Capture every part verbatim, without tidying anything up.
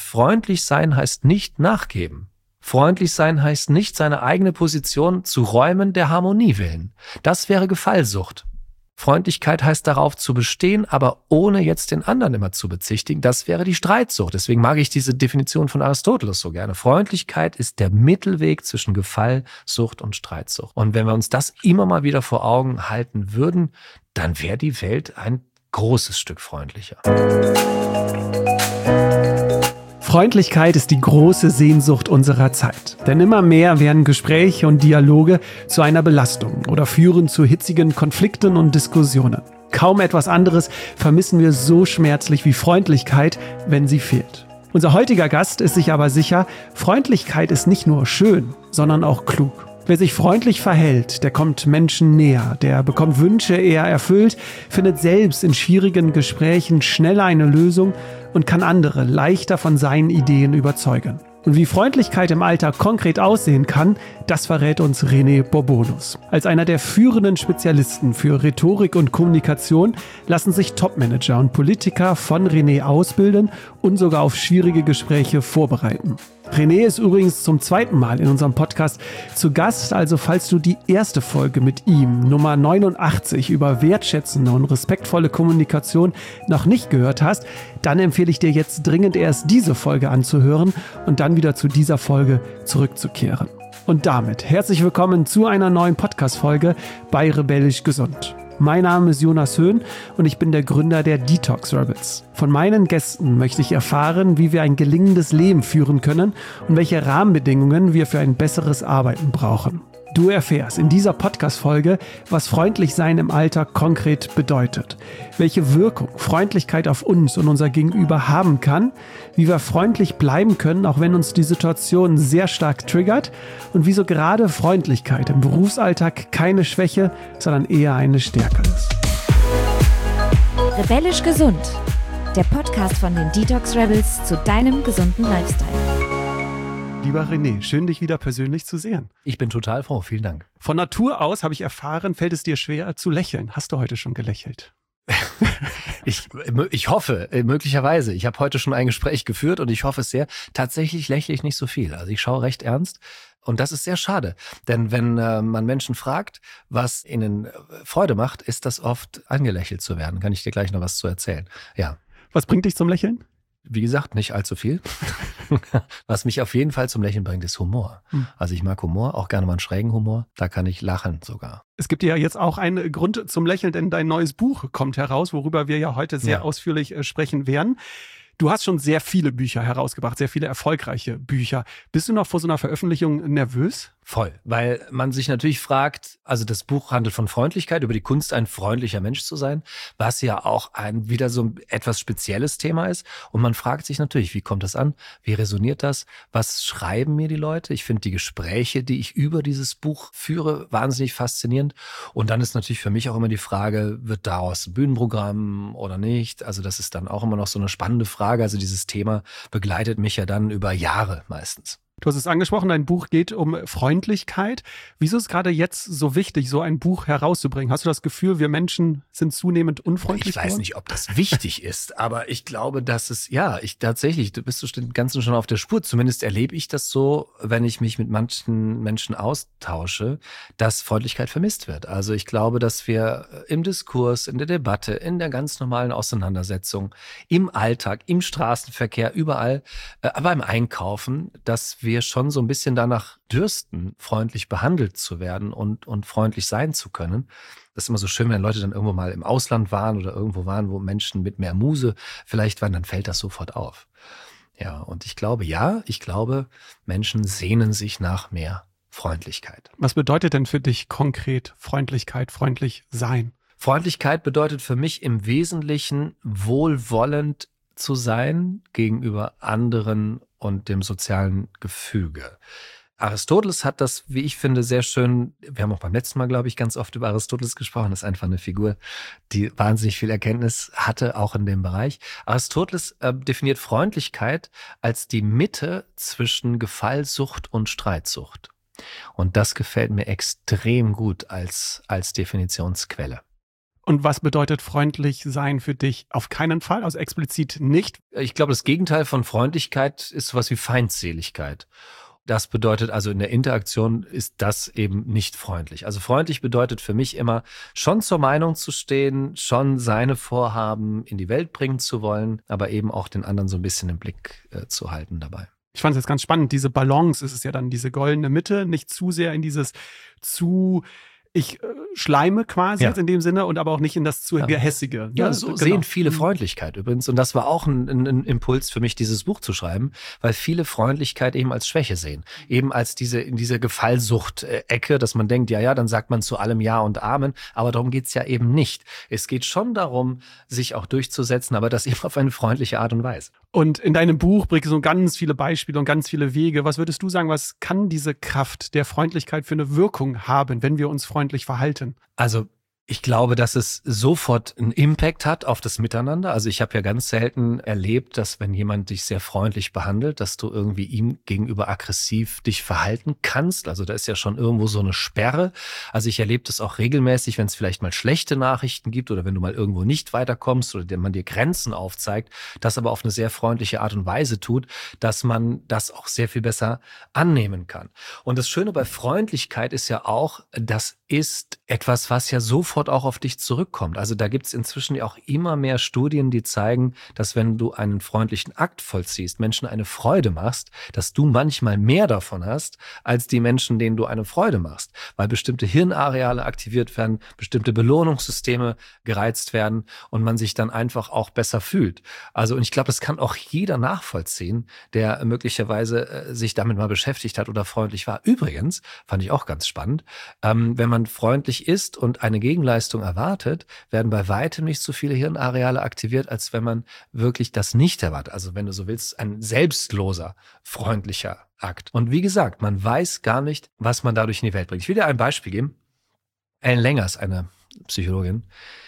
freundlich sein heißt nicht nachgeben. Freundlich sein heißt nicht, seine eigene Position zu räumen der Harmonie willen. Das wäre Gefallsucht. Freundlichkeit heißt darauf zu bestehen, aber ohne jetzt den anderen immer zu bezichtigen. Das wäre die Streitsucht. Deswegen mag ich diese Definition von Aristoteles so gerne. Freundlichkeit ist der Mittelweg zwischen Gefallsucht und Streitsucht. Und wenn wir uns das immer mal wieder vor Augen halten würden, dann wäre die Welt ein großes Stück freundlicher. Freundlichkeit ist die große Sehnsucht unserer Zeit. Denn immer mehr werden Gespräche und Dialoge zu einer Belastung oder führen zu hitzigen Konflikten und Diskussionen. Kaum etwas anderes vermissen wir so schmerzlich wie Freundlichkeit, wenn sie fehlt. Unser heutiger Gast ist sich aber sicher, Freundlichkeit ist nicht nur schön, sondern auch klug. Wer sich freundlich verhält, der kommt Menschen näher, der bekommt Wünsche eher erfüllt, findet selbst in schwierigen Gesprächen schneller eine Lösung und kann andere leichter von seinen Ideen überzeugen. Und wie Freundlichkeit im Alltag konkret aussehen kann, das verrät uns René Bourbonus. Als einer der führenden Spezialisten für Rhetorik und Kommunikation lassen sich Topmanager und Politiker von René ausbilden und sogar auf schwierige Gespräche vorbereiten. René ist übrigens zum zweiten Mal in unserem Podcast zu Gast, also falls du die erste Folge mit ihm, Nummer neunundachtzig, über wertschätzende und respektvolle Kommunikation noch nicht gehört hast, dann empfehle ich dir jetzt dringend erst diese Folge anzuhören und dann wieder zu dieser Folge zurückzukehren. Und damit herzlich willkommen zu einer neuen Podcast-Folge bei Rebellisch Gesund. Mein Name ist Jonas Höhn und ich bin der Gründer der Detox Rebels. Von meinen Gästen möchte ich erfahren, wie wir ein gelingendes Leben führen können und welche Rahmenbedingungen wir für ein besseres Arbeiten brauchen. Du erfährst in dieser Podcast-Folge, was freundlich sein im Alltag konkret bedeutet, welche Wirkung Freundlichkeit auf uns und unser Gegenüber haben kann, wie wir freundlich bleiben können, auch wenn uns die Situation sehr stark triggert und wieso gerade Freundlichkeit im Berufsalltag keine Schwäche, sondern eher eine Stärke ist. Rebellisch Gesund, der Podcast von den Detox Rebels zu deinem gesunden Lifestyle. Lieber René, schön, dich wieder persönlich zu sehen. Ich bin total froh, vielen Dank. Von Natur aus, habe ich erfahren, fällt es dir schwer zu lächeln. Hast du heute schon gelächelt? ich, ich hoffe, möglicherweise. Ich habe heute schon ein Gespräch geführt und ich hoffe es sehr. Tatsächlich lächle ich nicht so viel. Also ich schaue recht ernst. Und das ist sehr schade, denn wenn äh, man Menschen fragt, was ihnen Freude macht, ist das oft angelächelt zu werden. Kann ich dir gleich noch was zu erzählen. Ja. Was bringt dich zum Lächeln? Wie gesagt, nicht allzu viel. Was mich auf jeden Fall zum Lächeln bringt, ist Humor. Hm. Also ich mag Humor, auch gerne mal einen schrägen Humor. Da kann ich lachen sogar. Es gibt ja jetzt auch einen Grund zum Lächeln, denn dein neues Buch kommt heraus, worüber wir ja heute sehr ja. ausführlich äh, sprechen werden. Du hast schon sehr viele Bücher herausgebracht, sehr viele erfolgreiche Bücher. Bist du noch vor so einer Veröffentlichung nervös? Voll, weil man sich natürlich fragt, also das Buch handelt von Freundlichkeit, über die Kunst, ein freundlicher Mensch zu sein, was ja auch ein wieder so ein etwas spezielles Thema ist. Und man fragt sich natürlich, wie kommt das an? Wie resoniert das? Was schreiben mir die Leute? Ich finde die Gespräche, die ich über dieses Buch führe, wahnsinnig faszinierend. Und dann ist natürlich für mich auch immer die Frage, wird daraus ein Bühnenprogramm oder nicht? Also das ist dann auch immer noch so eine spannende Frage. Also dieses Thema begleitet mich ja dann über Jahre meistens. Du hast es angesprochen, dein Buch geht um Freundlichkeit. Wieso ist es gerade jetzt so wichtig, so ein Buch herauszubringen? Hast du das Gefühl, wir Menschen sind zunehmend unfreundlich geworden? Ich weiß nicht, ob das wichtig ist, aber ich glaube, dass es, ja, ich tatsächlich, du bist dem Ganzen schon auf der Spur. Zumindest erlebe ich das so, wenn ich mich mit manchen Menschen austausche, dass Freundlichkeit vermisst wird. Also ich glaube, dass wir im Diskurs, in der Debatte, in der ganz normalen Auseinandersetzung, im Alltag, im Straßenverkehr, überall, äh, beim Einkaufen, dass wir wir schon so ein bisschen danach dürsten, freundlich behandelt zu werden und, und freundlich sein zu können. Das ist immer so schön, wenn Leute dann irgendwo mal im Ausland waren oder irgendwo waren, wo Menschen mit mehr Muse vielleicht waren, dann fällt das sofort auf. Ja, und ich glaube, ja, ich glaube, Menschen sehnen sich nach mehr Freundlichkeit. Was bedeutet denn für dich konkret Freundlichkeit, freundlich sein? Freundlichkeit bedeutet für mich im Wesentlichen wohlwollend zu sein gegenüber anderen und dem sozialen Gefüge. Aristoteles hat das, wie ich finde, sehr schön, wir haben auch beim letzten Mal, glaube ich, ganz oft über Aristoteles gesprochen, das ist einfach eine Figur, die wahnsinnig viel Erkenntnis hatte, auch in dem Bereich. Aristoteles äh, definiert Freundlichkeit als die Mitte zwischen Gefallsucht und Streitsucht. Und das gefällt mir extrem gut als, als Definitionsquelle. Und was bedeutet freundlich sein für dich? Auf keinen Fall, also explizit nicht. Ich glaube, das Gegenteil von Freundlichkeit ist sowas wie Feindseligkeit. Das bedeutet also, in der Interaktion ist das eben nicht freundlich. Also freundlich bedeutet für mich immer, schon zur Meinung zu stehen, schon seine Vorhaben in die Welt bringen zu wollen, aber eben auch den anderen so ein bisschen im Blick äh, zu halten dabei. Ich fand es jetzt ganz spannend, diese Balance ist es ja dann, diese goldene Mitte, nicht zu sehr in dieses zu... Ich äh, schleime quasi ja. jetzt in dem Sinne und aber auch nicht in das zu ja. Gehässige. Ja, ne? so Genau. sehen viele Freundlichkeit übrigens. Und das war auch ein, ein, ein Impuls für mich, dieses Buch zu schreiben, weil viele Freundlichkeit eben als Schwäche sehen. Eben als diese in diese Gefallsucht-Ecke, dass man denkt, ja, ja, dann sagt man zu allem Ja und Amen. Aber darum geht's ja eben nicht. Es geht schon darum, sich auch durchzusetzen, aber das eben auf eine freundliche Art und Weise. Und in deinem Buch bringst du so ganz viele Beispiele und ganz viele Wege. Was würdest du sagen, was kann diese Kraft der Freundlichkeit für eine Wirkung haben, wenn wir uns freundlich verhalten? Also ich glaube, dass es sofort einen Impact hat auf das Miteinander. Also ich habe ja ganz selten erlebt, dass wenn jemand dich sehr freundlich behandelt, dass du irgendwie ihm gegenüber aggressiv dich verhalten kannst. Also da ist ja schon irgendwo so eine Sperre. Also ich erlebe das auch regelmäßig, wenn es vielleicht mal schlechte Nachrichten gibt oder wenn du mal irgendwo nicht weiterkommst oder man dir Grenzen aufzeigt, das aber auf eine sehr freundliche Art und Weise tut, dass man das auch sehr viel besser annehmen kann. Und das Schöne bei Freundlichkeit ist ja auch, das ist etwas, was ja sofort auch auf dich zurückkommt. Also da gibt es inzwischen ja auch immer mehr Studien, die zeigen, dass wenn du einen freundlichen Akt vollziehst, Menschen eine Freude machst, dass du manchmal mehr davon hast, als die Menschen, denen du eine Freude machst. Weil bestimmte Hirnareale aktiviert werden, bestimmte Belohnungssysteme gereizt werden und man sich dann einfach auch besser fühlt. Also und ich glaube, das kann auch jeder nachvollziehen, der möglicherweise äh, sich damit mal beschäftigt hat oder freundlich war. Übrigens, fand ich auch ganz spannend, ähm, wenn man freundlich ist und eine Gegenleistung erwartet, werden bei weitem nicht so viele Hirnareale aktiviert, als wenn man wirklich das nicht erwartet. Also wenn du so willst, ein selbstloser, freundlicher Akt. Und wie gesagt, man weiß gar nicht, was man dadurch in die Welt bringt. Ich will dir ein Beispiel geben. Ellen Lengers, eine Psychologin,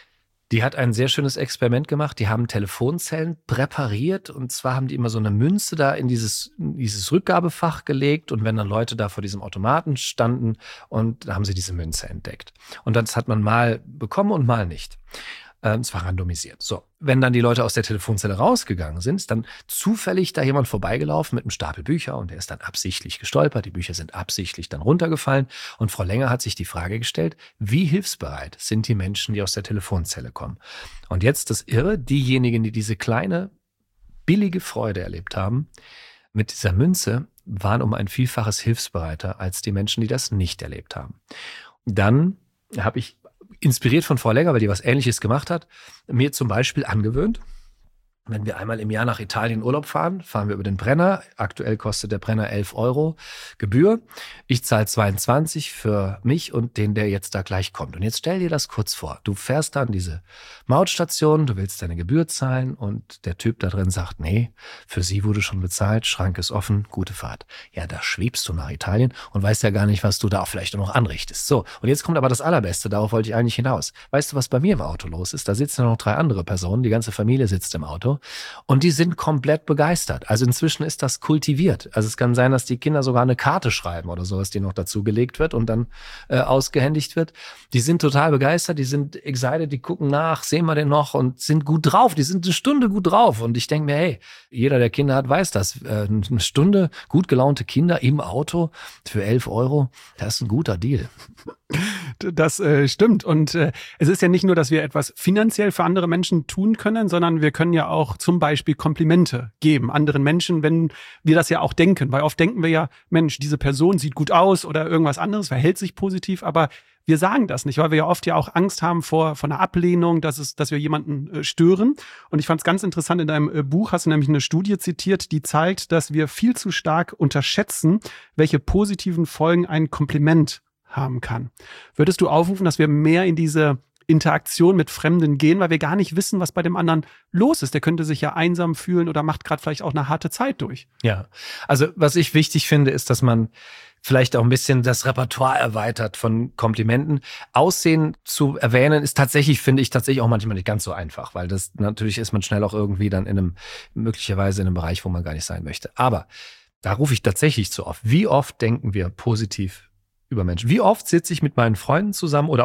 die hat ein sehr schönes Experiment gemacht. Die haben Telefonzellen präpariert und zwar haben die immer so eine Münze da in dieses, in dieses Rückgabefach gelegt und wenn dann Leute da vor diesem Automaten standen und da haben sie diese Münze entdeckt. Und das hat man mal bekommen und mal nicht. Ähm, es war randomisiert. So, wenn dann die Leute aus der Telefonzelle rausgegangen sind, ist dann zufällig da jemand vorbeigelaufen mit einem Stapel Bücher und der ist dann absichtlich gestolpert. Die Bücher sind absichtlich dann runtergefallen und Frau Lenger hat sich die Frage gestellt, wie hilfsbereit sind die Menschen, die aus der Telefonzelle kommen? Und jetzt das Irre, diejenigen, die diese kleine, billige Freude erlebt haben, mit dieser Münze waren um ein Vielfaches hilfsbereiter als die Menschen, die das nicht erlebt haben. Dann habe ich inspiriert von Frau Lenger, weil die was Ähnliches gemacht hat, mir zum Beispiel angewöhnt, wenn wir einmal im Jahr nach Italien Urlaub fahren, fahren wir über den Brenner. Aktuell kostet der Brenner elf Euro Gebühr. Ich zahle zweiundzwanzig für mich und den, der jetzt da gleich kommt. Und jetzt stell dir das kurz vor. Du fährst dann diese Mautstation, du willst deine Gebühr zahlen und der Typ da drin sagt, nee, für Sie wurde schon bezahlt, Schrank ist offen, gute Fahrt. Ja, da schwebst du nach Italien und weißt ja gar nicht, was du da vielleicht noch anrichtest. So, und jetzt kommt aber das Allerbeste, darauf wollte ich eigentlich hinaus. Weißt du, was bei mir im Auto los ist? Da sitzen noch drei andere Personen, die ganze Familie sitzt im Auto. Und die sind komplett begeistert. Also inzwischen ist das kultiviert. Also es kann sein, dass die Kinder sogar eine Karte schreiben oder sowas, die noch dazu gelegt wird und dann äh, ausgehändigt wird. Die sind total begeistert, die sind excited, die gucken nach, sehen wir den noch und sind gut drauf. Die sind eine Stunde gut drauf. Und ich denke mir, hey, jeder, der Kinder hat, weiß das. Äh, eine Stunde gut gelaunte Kinder im Auto für elf Euro, das ist ein guter Deal. Das äh, stimmt. Und äh, es ist ja nicht nur, dass wir etwas finanziell für andere Menschen tun können, sondern wir können ja auch zum Beispiel Komplimente geben anderen Menschen, wenn wir das ja auch denken. Weil oft denken wir ja, Mensch, diese Person sieht gut aus oder irgendwas anderes, verhält sich positiv, aber wir sagen das nicht, weil wir ja oft ja auch Angst haben vor, vor einer Ablehnung, dass es, dass wir jemanden äh, stören. Und ich fand es ganz interessant, in deinem äh, Buch hast du nämlich eine Studie zitiert, die zeigt, dass wir viel zu stark unterschätzen, welche positiven Folgen ein Kompliment haben kann. Würdest du aufrufen, dass wir mehr in diese Interaktion mit Fremden gehen, weil wir gar nicht wissen, was bei dem anderen los ist? Der könnte sich ja einsam fühlen oder macht gerade vielleicht auch eine harte Zeit durch. Ja, also was ich wichtig finde, ist, dass man vielleicht auch ein bisschen das Repertoire erweitert von Komplimenten. Aussehen zu erwähnen ist tatsächlich, finde ich, tatsächlich auch manchmal nicht ganz so einfach, weil das natürlich ist man schnell auch irgendwie dann in einem, möglicherweise in einem Bereich, wo man gar nicht sein möchte. Aber da rufe ich tatsächlich zu oft. Wie oft denken wir positiv über Menschen? Wie oft sitze ich mit meinen Freunden zusammen oder auch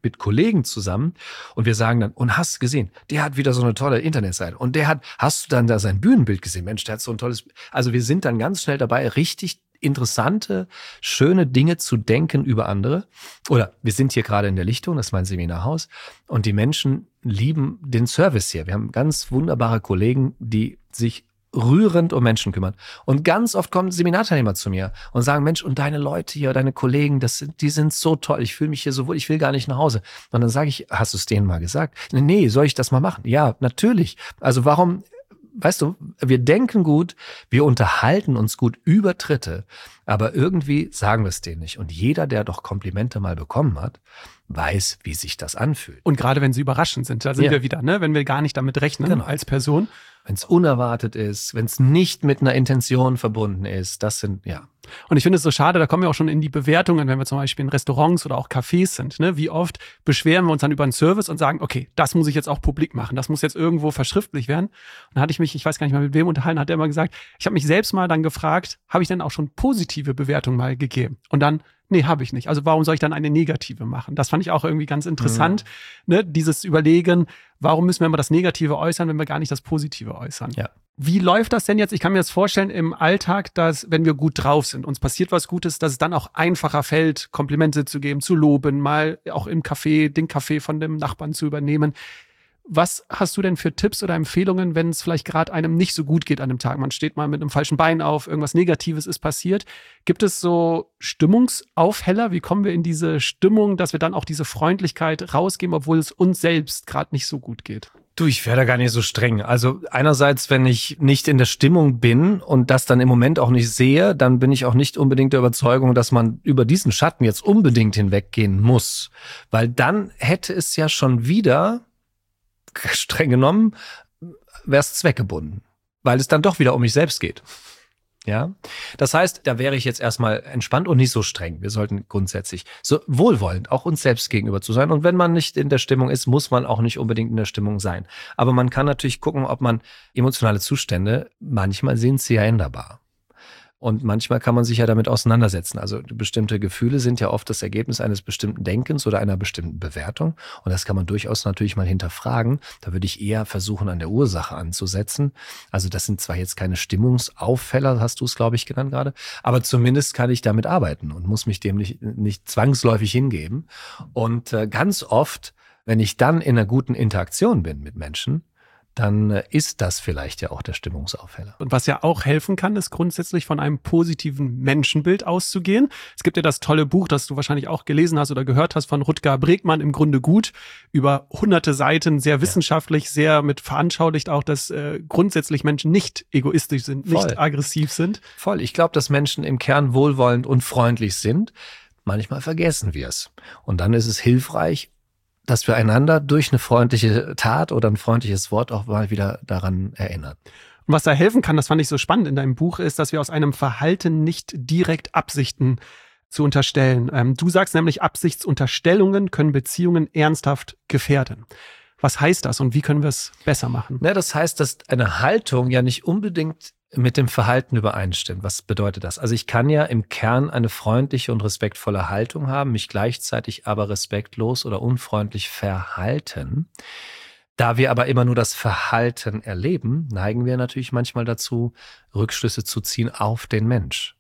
mit Kollegen zusammen und wir sagen dann, und hast du gesehen, der hat wieder so eine tolle Internetseite und der hat, hast du dann da sein Bühnenbild gesehen? Mensch, der hat so ein tolles, also wir sind dann ganz schnell dabei, richtig interessante, schöne Dinge zu denken über andere. Oder wir sind hier gerade in der Lichtung, das ist mein Seminarhaus, und die Menschen lieben den Service hier. Wir haben ganz wunderbare Kollegen, die sich rührend um Menschen kümmern. Und ganz oft kommen Seminarteilnehmer zu mir und sagen, Mensch, und deine Leute hier, deine Kollegen, das sind, die sind so toll, ich fühle mich hier so wohl, ich will gar nicht nach Hause. Und dann sage ich, hast du es denen mal gesagt? Nee, soll ich das mal machen? Ja, natürlich. Also warum, weißt du, wir denken gut, wir unterhalten uns gut über Dritte, aber irgendwie sagen wir es denen nicht. Und jeder, der doch Komplimente mal bekommen hat, weiß, wie sich das anfühlt. Und gerade wenn sie überraschend sind, da sind Ja. wir wieder, ne? Wenn wir gar nicht damit rechnen Genau. als Person. Wenn es unerwartet ist, wenn es nicht mit einer Intention verbunden ist, das sind, ja. Und ich finde es so schade, da kommen wir auch schon in die Bewertungen, wenn wir zum Beispiel in Restaurants oder auch Cafés sind. Ne? Wie oft beschweren wir uns dann über einen Service und sagen, okay, das muss ich jetzt auch publik machen, das muss jetzt irgendwo verschriftlich werden. Und dann hatte ich mich, ich weiß gar nicht mal mit wem unterhalten, hat er immer gesagt, ich habe mich selbst mal dann gefragt, habe ich denn auch schon positive Bewertungen mal gegeben? Und dann, nee, habe ich nicht. Also warum soll ich dann eine negative machen? Das fand ich auch irgendwie ganz interessant, mhm. ne? Dieses Überlegen, warum müssen wir immer das Negative äußern, wenn wir gar nicht das Positive äußern? Ja. Wie läuft das denn jetzt? Ich kann mir jetzt vorstellen, im Alltag, dass, wenn wir gut drauf sind, uns passiert was Gutes, dass es dann auch einfacher fällt, Komplimente zu geben, zu loben, mal auch im Café, den Kaffee von dem Nachbarn zu übernehmen. Was hast du denn für Tipps oder Empfehlungen, wenn es vielleicht gerade einem nicht so gut geht an dem Tag? Man steht mal mit einem falschen Bein auf, irgendwas Negatives ist passiert. Gibt es so Stimmungsaufheller? Wie kommen wir in diese Stimmung, dass wir dann auch diese Freundlichkeit rausgeben, obwohl es uns selbst gerade nicht so gut geht? Du, ich wäre da gar nicht so streng. Also einerseits, wenn ich nicht in der Stimmung bin und das dann im Moment auch nicht sehe, dann bin ich auch nicht unbedingt der Überzeugung, dass man über diesen Schatten jetzt unbedingt hinweggehen muss. Weil dann hätte es ja schon wieder, streng genommen, wäre es zweckgebunden. Weil es dann doch wieder um mich selbst geht. Ja, das heißt, da wäre ich jetzt erstmal entspannt und nicht so streng. Wir sollten grundsätzlich so wohlwollend auch uns selbst gegenüber zu sein. Und wenn man nicht in der Stimmung ist, muss man auch nicht unbedingt in der Stimmung sein. Aber man kann natürlich gucken, ob man emotionale Zustände, manchmal sind sie ja änderbar. Und manchmal kann man sich ja damit auseinandersetzen. Also bestimmte Gefühle sind ja oft das Ergebnis eines bestimmten Denkens oder einer bestimmten Bewertung. Und das kann man durchaus natürlich mal hinterfragen. Da würde ich eher versuchen, an der Ursache anzusetzen. Also das sind zwar jetzt keine Stimmungsauffäller, hast du es, glaube ich, genannt gerade, aber zumindest kann ich damit arbeiten und muss mich dem nicht, nicht zwangsläufig hingeben. Und äh, ganz oft, wenn ich dann in einer guten Interaktion bin mit Menschen, dann ist das vielleicht ja auch der Stimmungsaufheller. Und was ja auch helfen kann, ist grundsätzlich von einem positiven Menschenbild auszugehen. Es gibt ja das tolle Buch, das du wahrscheinlich auch gelesen hast oder gehört hast, von Rutger Bregmann, Im Grunde gut, über hunderte Seiten, sehr wissenschaftlich, sehr mit veranschaulicht auch, dass äh, grundsätzlich Menschen nicht egoistisch sind, nicht Voll. aggressiv sind. Voll. Ich glaube, dass Menschen im Kern wohlwollend und freundlich sind. Manchmal vergessen wir es. Und dann ist es hilfreich, dass wir einander durch eine freundliche Tat oder ein freundliches Wort auch mal wieder daran erinnern. Und was da helfen kann, das fand ich so spannend in deinem Buch, ist, dass wir aus einem Verhalten nicht direkt Absichten zu unterstellen. Ähm, du sagst nämlich, Absichtsunterstellungen können Beziehungen ernsthaft gefährden. Was heißt das und wie können wir es besser machen? Ja, das heißt, dass eine Haltung ja nicht unbedingt mit dem Verhalten übereinstimmt. Was bedeutet das? Also ich kann ja im Kern eine freundliche und respektvolle Haltung haben, mich gleichzeitig aber respektlos oder unfreundlich verhalten. Da wir aber immer nur das Verhalten erleben, neigen wir natürlich manchmal dazu, Rückschlüsse zu ziehen auf den Mensch.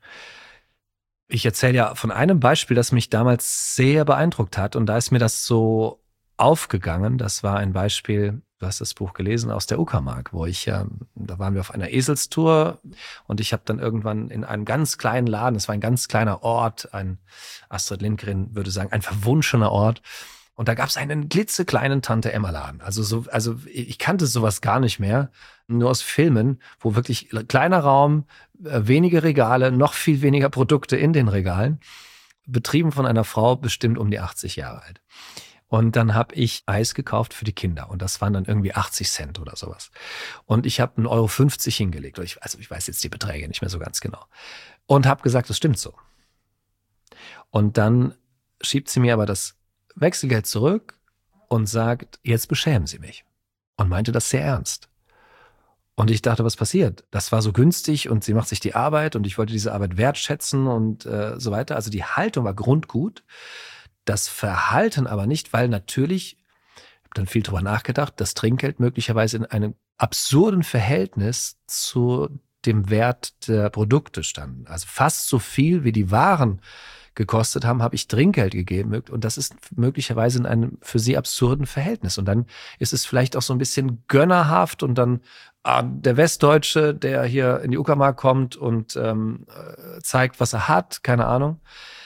Ich erzähle ja von einem Beispiel, das mich damals sehr beeindruckt hat und da ist mir das so aufgegangen. Das war ein Beispiel, du hast das Buch gelesen, aus der Uckermark, wo ich, äh, da waren wir auf einer Eselstour und ich habe dann irgendwann in einem ganz kleinen Laden, es war ein ganz kleiner Ort, ein, Astrid Lindgren würde sagen, ein verwunschener Ort. Und da gab es einen klitzekleinen Tante-Emma-Laden. Also so, also ich kannte sowas gar nicht mehr, nur aus Filmen, wo wirklich kleiner Raum, äh, wenige Regale, noch viel weniger Produkte in den Regalen, betrieben von einer Frau, bestimmt um die achtzig Jahre alt. Und dann habe ich Eis gekauft für die Kinder. Und das waren dann irgendwie achtzig Cent oder sowas. Und ich habe einen Euro fünfzig hingelegt. Ich, also ich weiß jetzt die Beträge nicht mehr so ganz genau. Und habe gesagt, das stimmt so. Und dann schiebt sie mir aber das Wechselgeld zurück und sagt, jetzt beschämen Sie mich. Und meinte das sehr ernst. Und ich dachte, was passiert? Das war so günstig und sie macht sich die Arbeit und ich wollte diese Arbeit wertschätzen und äh, so weiter. Also die Haltung war grundgut. das Verhalten aber nicht, weil natürlich, ich habe dann viel drüber nachgedacht, das Trinkgeld möglicherweise in einem absurden Verhältnis zu dem Wert der Produkte stand. Also fast so viel wie die Waren gekostet haben, habe ich Trinkgeld gegeben. Und das ist möglicherweise in einem für sie absurden Verhältnis. Und dann ist es vielleicht auch so ein bisschen gönnerhaft und dann ah, der Westdeutsche, der hier in die Uckermark kommt und ähm, zeigt, was er hat, keine Ahnung.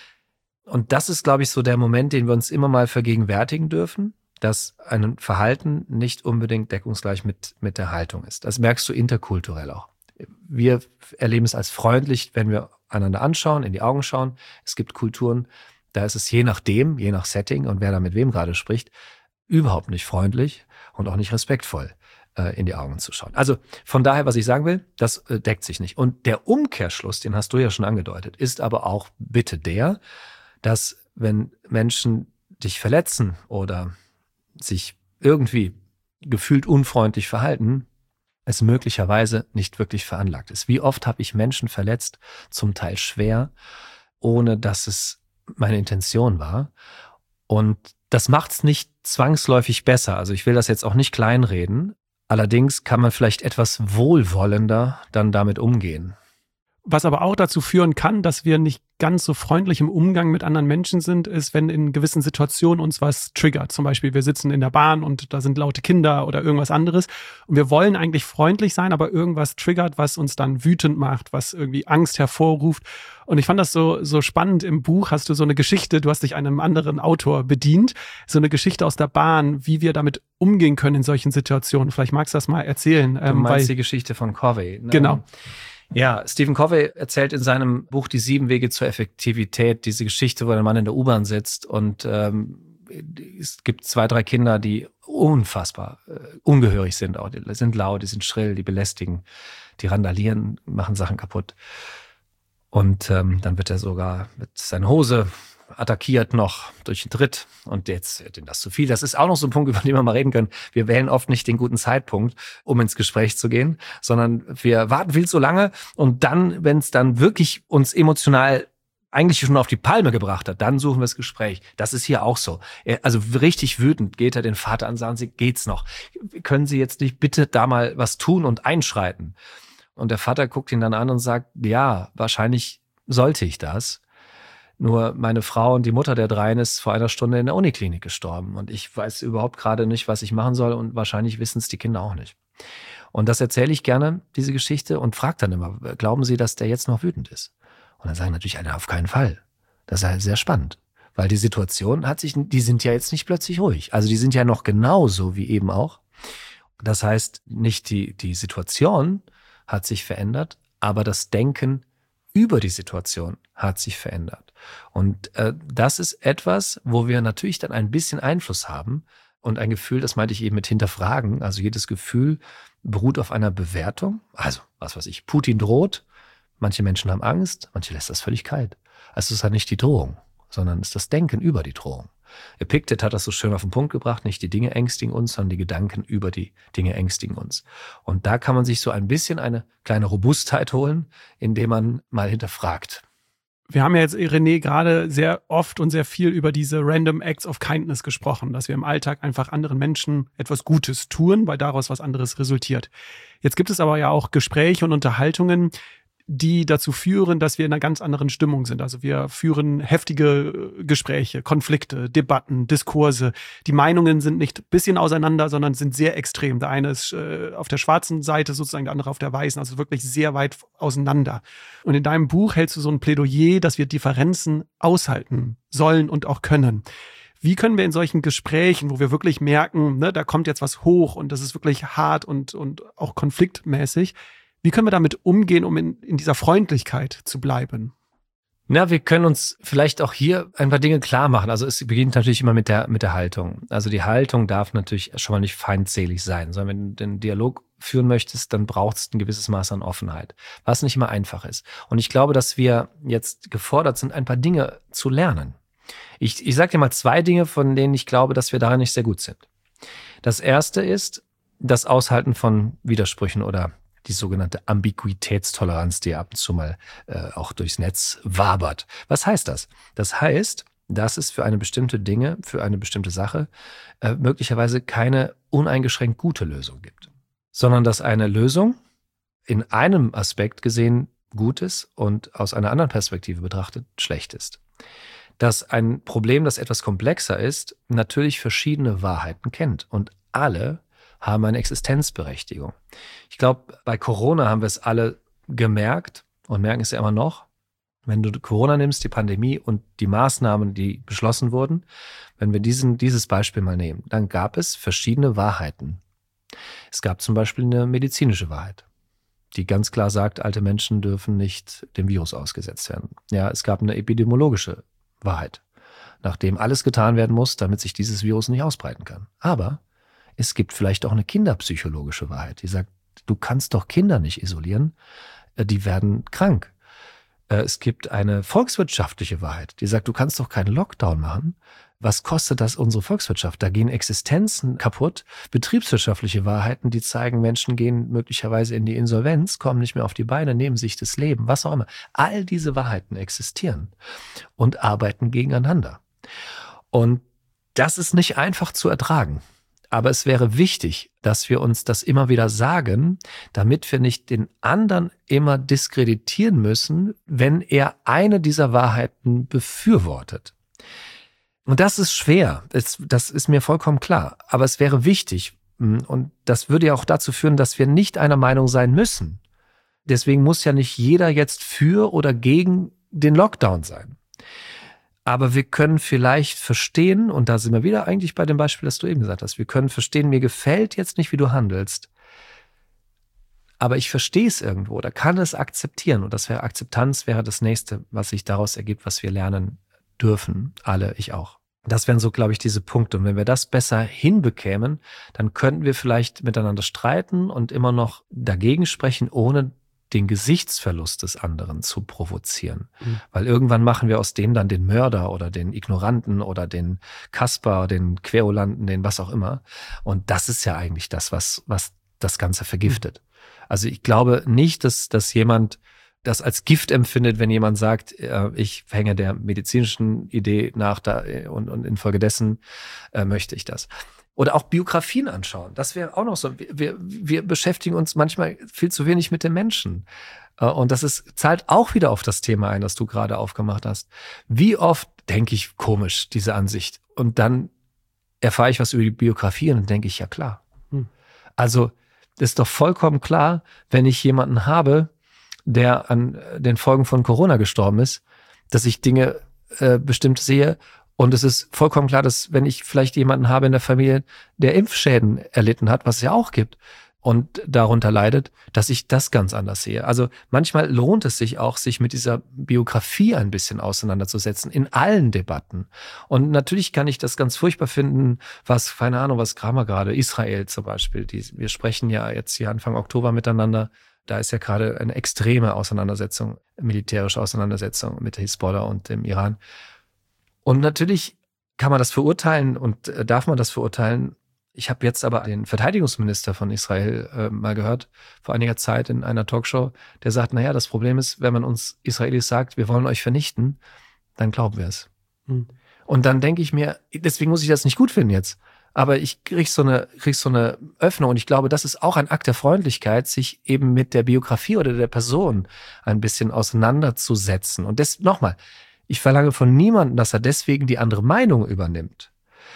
Und das ist, glaube ich, so der Moment, den wir uns immer mal vergegenwärtigen dürfen, dass ein Verhalten nicht unbedingt deckungsgleich mit, mit der Haltung ist. Das merkst du interkulturell auch. Wir erleben es als freundlich, wenn wir einander anschauen, in die Augen schauen. Es gibt Kulturen, da ist es je nachdem, je nach Setting und wer da mit wem gerade spricht, überhaupt nicht freundlich und auch nicht respektvoll äh, in die Augen zu schauen. Also von daher, was ich sagen will, das äh, deckt sich nicht. Und der Umkehrschluss, den hast du ja schon angedeutet, ist aber auch bitte der, dass wenn Menschen dich verletzen oder sich irgendwie gefühlt unfreundlich verhalten, es möglicherweise nicht wirklich veranlagt ist. Wie oft habe ich Menschen verletzt, zum Teil schwer, ohne dass es meine Intention war. Und das macht es nicht zwangsläufig besser. Also ich will das jetzt auch nicht kleinreden. Allerdings kann man vielleicht etwas wohlwollender dann damit umgehen. Was aber auch dazu führen kann, dass wir nicht ganz so freundlich im Umgang mit anderen Menschen sind, ist, wenn in gewissen Situationen uns was triggert. Zum Beispiel, wir sitzen in der Bahn und da sind laute Kinder oder irgendwas anderes. Und wir wollen eigentlich freundlich sein, aber irgendwas triggert, was uns dann wütend macht, was irgendwie Angst hervorruft. Und ich fand das so, so spannend. Im Buch hast du so eine Geschichte, du hast dich einem anderen Autor bedient, so eine Geschichte aus der Bahn, wie wir damit umgehen können in solchen Situationen. Vielleicht magst du das mal erzählen. Du meinst weil, die Geschichte von Covey. Ne? Genau. Ja, Stephen Covey erzählt in seinem Buch Die sieben Wege zur Effektivität diese Geschichte, wo der Mann in der U-Bahn sitzt und ähm, es gibt zwei, drei Kinder, die unfassbar äh, ungehörig sind. Auch, die sind laut, die sind schrill, die belästigen, die randalieren, machen Sachen kaputt. Und ähm, dann wird er sogar mit seiner Hose attackiert noch durch den Tritt und jetzt wird ihm das zu viel. Das ist auch noch so ein Punkt, über den wir mal reden können. Wir wählen oft nicht den guten Zeitpunkt, um ins Gespräch zu gehen, sondern wir warten viel zu lange und dann, wenn es dann wirklich uns emotional eigentlich schon auf die Palme gebracht hat, dann suchen wir das Gespräch. Das ist hier auch so. Er, also richtig wütend geht er den Vater an, sagen Sie, geht's noch? Können Sie jetzt nicht bitte da mal was tun und einschreiten? Und der Vater guckt ihn dann an und sagt, ja, wahrscheinlich sollte ich das. Nur meine Frau und die Mutter der Dreien ist vor einer Stunde in der Uniklinik gestorben. Und ich weiß überhaupt gerade nicht, was ich machen soll. Und wahrscheinlich wissen es die Kinder auch nicht. Und das erzähle ich gerne, diese Geschichte, und frage dann immer, glauben Sie, dass der jetzt noch wütend ist? Und dann sagen natürlich alle, auf keinen Fall. Das ist halt sehr spannend. Weil die Situation hat sich, die sind ja jetzt nicht plötzlich ruhig. Also die sind ja noch genauso wie eben auch. Das heißt, nicht die, die Situation hat sich verändert, aber das Denken über die Situation hat sich verändert. Und äh, das ist etwas, wo wir natürlich dann ein bisschen Einfluss haben und ein Gefühl, das meinte ich eben mit hinterfragen, also jedes Gefühl beruht auf einer Bewertung. Also, was weiß ich, Putin droht, manche Menschen haben Angst, manche lässt das völlig kalt. Also es ist halt nicht die Drohung, sondern es ist das Denken über die Drohung. Epiktet hat das so schön auf den Punkt gebracht, nicht die Dinge ängstigen uns, sondern die Gedanken über die Dinge ängstigen uns. Und da kann man sich so ein bisschen eine kleine Robustheit holen, indem man mal hinterfragt. Wir haben ja jetzt, René, gerade sehr oft und sehr viel über diese Random Acts of Kindness gesprochen, dass wir im Alltag einfach anderen Menschen etwas Gutes tun, weil daraus was anderes resultiert. Jetzt gibt es aber ja auch Gespräche und Unterhaltungen, die dazu führen, dass wir in einer ganz anderen Stimmung sind. Also wir führen heftige Gespräche, Konflikte, Debatten, Diskurse. Die Meinungen sind nicht ein bisschen auseinander, sondern sind sehr extrem. Der eine ist äh, auf der schwarzen Seite sozusagen, der andere auf der weißen, also wirklich sehr weit auseinander. Und in deinem Buch hältst du so ein Plädoyer, dass wir Differenzen aushalten sollen und auch können. Wie können wir in solchen Gesprächen, wo wir wirklich merken, ne, da kommt jetzt was hoch und das ist wirklich hart und, und auch konfliktmäßig, wie können wir damit umgehen, um in, in dieser Freundlichkeit zu bleiben? Na, wir können uns vielleicht auch hier ein paar Dinge klar machen. Also es beginnt natürlich immer mit der, mit der Haltung. Also die Haltung darf natürlich schon mal nicht feindselig sein, sondern wenn du den Dialog führen möchtest, dann braucht es ein gewisses Maß an Offenheit, was nicht immer einfach ist. Und ich glaube, dass wir jetzt gefordert sind, ein paar Dinge zu lernen. Ich, ich sage dir mal zwei Dinge, von denen ich glaube, dass wir darin nicht sehr gut sind. Das erste ist das Aushalten von Widersprüchen oder die sogenannte Ambiguitätstoleranz, die ab und zu mal äh, auch durchs Netz wabert. Was heißt das? Das heißt, dass es für eine bestimmte Dinge, für eine bestimmte Sache äh, möglicherweise keine uneingeschränkt gute Lösung gibt, sondern dass eine Lösung in einem Aspekt gesehen gut ist und aus einer anderen Perspektive betrachtet schlecht ist. Dass ein Problem, das etwas komplexer ist, natürlich verschiedene Wahrheiten kennt und alle haben eine Existenzberechtigung. Ich glaube, bei Corona haben wir es alle gemerkt und merken es ja immer noch. Wenn du Corona nimmst, die Pandemie und die Maßnahmen, die beschlossen wurden, wenn wir diesen, dieses Beispiel mal nehmen, dann gab es verschiedene Wahrheiten. Es gab zum Beispiel eine medizinische Wahrheit, die ganz klar sagt, alte Menschen dürfen nicht dem Virus ausgesetzt werden. Ja, es gab eine epidemiologische Wahrheit, nachdem alles getan werden muss, damit sich dieses Virus nicht ausbreiten kann. Aber es gibt vielleicht auch eine kinderpsychologische Wahrheit, die sagt, du kannst doch Kinder nicht isolieren, die werden krank. Es gibt eine volkswirtschaftliche Wahrheit, die sagt, du kannst doch keinen Lockdown machen. Was kostet das unsere Volkswirtschaft? Da gehen Existenzen kaputt. Betriebswirtschaftliche Wahrheiten, die zeigen, Menschen gehen möglicherweise in die Insolvenz, kommen nicht mehr auf die Beine, nehmen sich das Leben, was auch immer. All diese Wahrheiten existieren und arbeiten gegeneinander. Und das ist nicht einfach zu ertragen. Aber es wäre wichtig, dass wir uns das immer wieder sagen, damit wir nicht den anderen immer diskreditieren müssen, wenn er eine dieser Wahrheiten befürwortet. Und das ist schwer, das, das ist mir vollkommen klar. Aber es wäre wichtig und das würde ja auch dazu führen, dass wir nicht einer Meinung sein müssen. Deswegen muss ja nicht jeder jetzt für oder gegen den Lockdown sein. Aber wir können vielleicht verstehen, und da sind wir wieder eigentlich bei dem Beispiel, das du eben gesagt hast, wir können verstehen, mir gefällt jetzt nicht, wie du handelst, aber ich verstehe es irgendwo oder kann es akzeptieren. Und das wäre Akzeptanz, wäre das Nächste, was sich daraus ergibt, was wir lernen dürfen, alle, ich auch. Das wären so, glaube ich, diese Punkte. Und wenn wir das besser hinbekämen, dann könnten wir vielleicht miteinander streiten und immer noch dagegen sprechen, ohne den Gesichtsverlust des anderen zu provozieren. Mhm. Weil irgendwann machen wir aus dem dann den Mörder oder den Ignoranten oder den Kasper, den Querulanten, den was auch immer. Und das ist ja eigentlich das, was, was das Ganze vergiftet. Mhm. Also ich glaube nicht, dass, dass jemand das als Gift empfindet, wenn jemand sagt, äh, ich hänge der medizinischen Idee nach da, und, und infolgedessen äh, möchte ich das. Oder auch Biografien anschauen. Das wäre auch noch so. Wir, wir beschäftigen uns manchmal viel zu wenig mit den Menschen. Und das ist, zahlt auch wieder auf das Thema ein, das du gerade aufgemacht hast. Wie oft denke ich, komisch, diese Ansicht. Und dann erfahre ich was über die Biografie und dann denke ich, ja klar. Hm. Also das ist doch vollkommen klar, wenn ich jemanden habe, der an den Folgen von Corona gestorben ist, dass ich Dinge äh, bestimmt sehe. Und es ist vollkommen klar, dass wenn ich vielleicht jemanden habe in der Familie, der Impfschäden erlitten hat, was es ja auch gibt, und darunter leidet, dass ich das ganz anders sehe. Also manchmal lohnt es sich auch, sich mit dieser Biografie ein bisschen auseinanderzusetzen, in allen Debatten. Und natürlich kann ich das ganz furchtbar finden, was, keine Ahnung, was Kramer gerade, Israel zum Beispiel, die, wir sprechen ja jetzt hier Anfang Oktober miteinander, da ist ja gerade eine extreme Auseinandersetzung, militärische Auseinandersetzung mit Hisbollah und dem Iran. Und natürlich kann man das verurteilen und äh, darf man das verurteilen. Ich habe jetzt aber den Verteidigungsminister von Israel äh, mal gehört, vor einiger Zeit in einer Talkshow, der sagt, naja, das Problem ist, wenn man uns Israelis sagt, wir wollen euch vernichten, dann glauben wir es. Hm. Und dann denke ich mir, deswegen muss ich das nicht gut finden jetzt, aber ich krieg so eine, krieg so eine Öffnung und ich glaube, das ist auch ein Akt der Freundlichkeit, sich eben mit der Biografie oder der Person ein bisschen auseinanderzusetzen. Und das, nochmal, ich verlange von niemandem, dass er deswegen die andere Meinung übernimmt.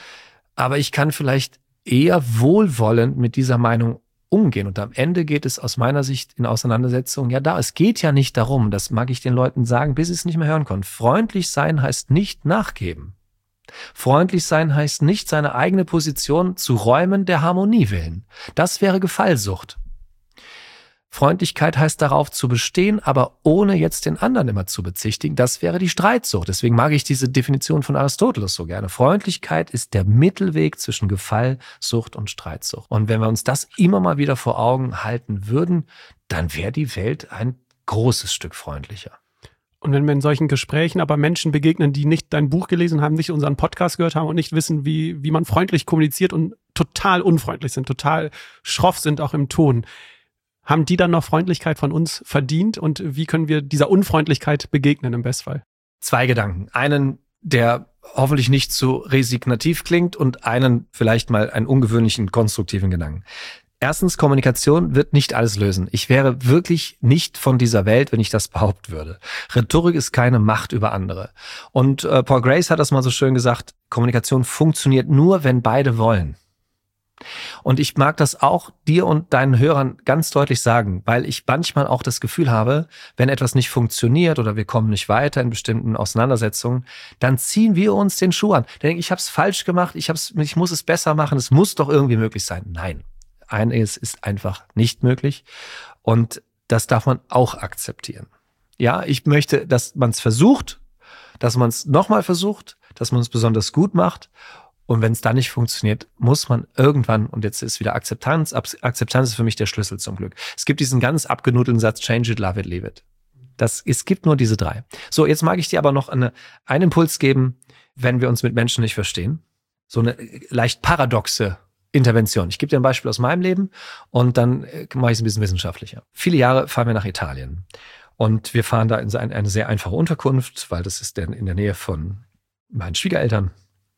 Aber ich kann vielleicht eher wohlwollend mit dieser Meinung umgehen. Und am Ende geht es aus meiner Sicht in Auseinandersetzungen ja da. Es geht ja nicht darum, das mag ich den Leuten sagen, bis sie es nicht mehr hören können. Freundlich sein heißt nicht nachgeben. Freundlich sein heißt nicht, seine eigene Position zu räumen der Harmonie willen. Das wäre Gefallsucht. Freundlichkeit heißt darauf zu bestehen, aber ohne jetzt den anderen immer zu bezichtigen. Das wäre die Streitsucht. Deswegen mag ich diese Definition von Aristoteles so gerne. Freundlichkeit ist der Mittelweg zwischen Gefallsucht und Streitsucht. Und wenn wir uns das immer mal wieder vor Augen halten würden, dann wäre die Welt ein großes Stück freundlicher. Und wenn wir in solchen Gesprächen aber Menschen begegnen, die nicht dein Buch gelesen haben, nicht unseren Podcast gehört haben und nicht wissen, wie, wie man freundlich kommuniziert und total unfreundlich sind, total schroff sind auch im Ton, haben die dann noch Freundlichkeit von uns verdient und wie können wir dieser Unfreundlichkeit begegnen im Bestfall? Zwei Gedanken. Einen, der hoffentlich nicht zu resignativ klingt und einen vielleicht mal einen ungewöhnlichen, konstruktiven Gedanken. Erstens, Kommunikation wird nicht alles lösen. Ich wäre wirklich nicht von dieser Welt, wenn ich das behaupten würde. Rhetorik ist keine Macht über andere. Und äh, Paul Grace hat das mal so schön gesagt, Kommunikation funktioniert nur, wenn beide wollen. Und ich mag das auch dir und deinen Hörern ganz deutlich sagen, weil ich manchmal auch das Gefühl habe, wenn etwas nicht funktioniert oder wir kommen nicht weiter in bestimmten Auseinandersetzungen, dann ziehen wir uns den Schuh an. Dann denke ich, ich habe es falsch gemacht, ich, hab's, ich muss es besser machen, es muss doch irgendwie möglich sein. Nein, eines ist einfach nicht möglich und das darf man auch akzeptieren. Ja, ich möchte, dass man es versucht, dass man es nochmal versucht, dass man es besonders gut macht. Und wenn es dann nicht funktioniert, muss man irgendwann, und jetzt ist wieder Akzeptanz, Akzeptanz ist für mich der Schlüssel zum Glück. Es gibt diesen ganz abgenudelten Satz, change it, love it, leave it. Das, es gibt nur diese drei. So, jetzt mag ich dir aber noch eine, einen Impuls geben, wenn wir uns mit Menschen nicht verstehen. So eine leicht paradoxe Intervention. Ich gebe dir ein Beispiel aus meinem Leben und dann mache ich es ein bisschen wissenschaftlicher. Viele Jahre fahren wir nach Italien und wir fahren da in eine sehr einfache Unterkunft, weil das ist in der Nähe von meinen Schwiegereltern.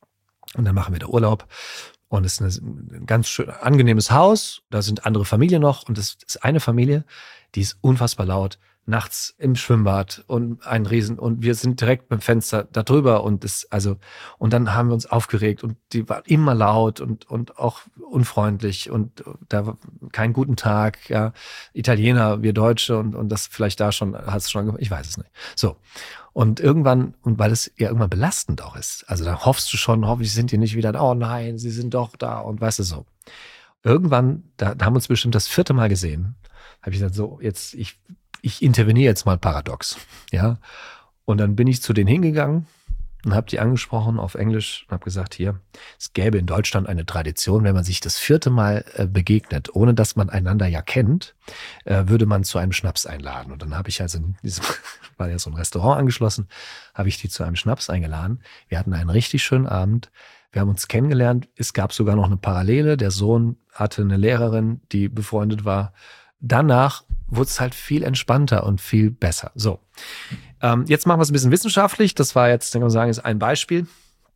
Und dann machen wir da Urlaub und es ist ein ganz schön angenehmes Haus. Da sind andere Familien noch und es ist eine Familie, die ist unfassbar laut. Nachts im Schwimmbad und ein Riesen und wir sind direkt beim Fenster da drüber und das, also, und dann haben wir uns aufgeregt und die war immer laut und, und auch unfreundlich und da war keinen guten Tag, ja. Italiener, wir Deutsche und, und das vielleicht da schon, hat es schon, ich weiß es nicht. So. Und irgendwann, und weil es ja irgendwann belastend auch ist, also da hoffst du schon, hoffentlich sind die nicht wieder da, oh nein, sie sind doch da und weißt du so. Irgendwann, da, da haben wir uns bestimmt das vierte Mal gesehen, habe ich gesagt, so, jetzt, ich, ich interveniere jetzt mal paradox, ja. Und dann bin ich zu denen hingegangen und habe die angesprochen auf Englisch und habe gesagt, hier, es gäbe in Deutschland eine Tradition, wenn man sich das vierte Mal äh, begegnet, ohne dass man einander ja kennt, äh, würde man zu einem Schnaps einladen. Und dann habe ich also, in diesem, war ja so ein Restaurant angeschlossen, habe ich die zu einem Schnaps eingeladen. Wir hatten einen richtig schönen Abend. Wir haben uns kennengelernt. Es gab sogar noch eine Parallele. Der Sohn hatte eine Lehrerin, die befreundet war. Danach wurde es halt viel entspannter und viel besser. So, ähm, jetzt machen wir es ein bisschen wissenschaftlich. Das war jetzt, kann man sagen, ist ein Beispiel.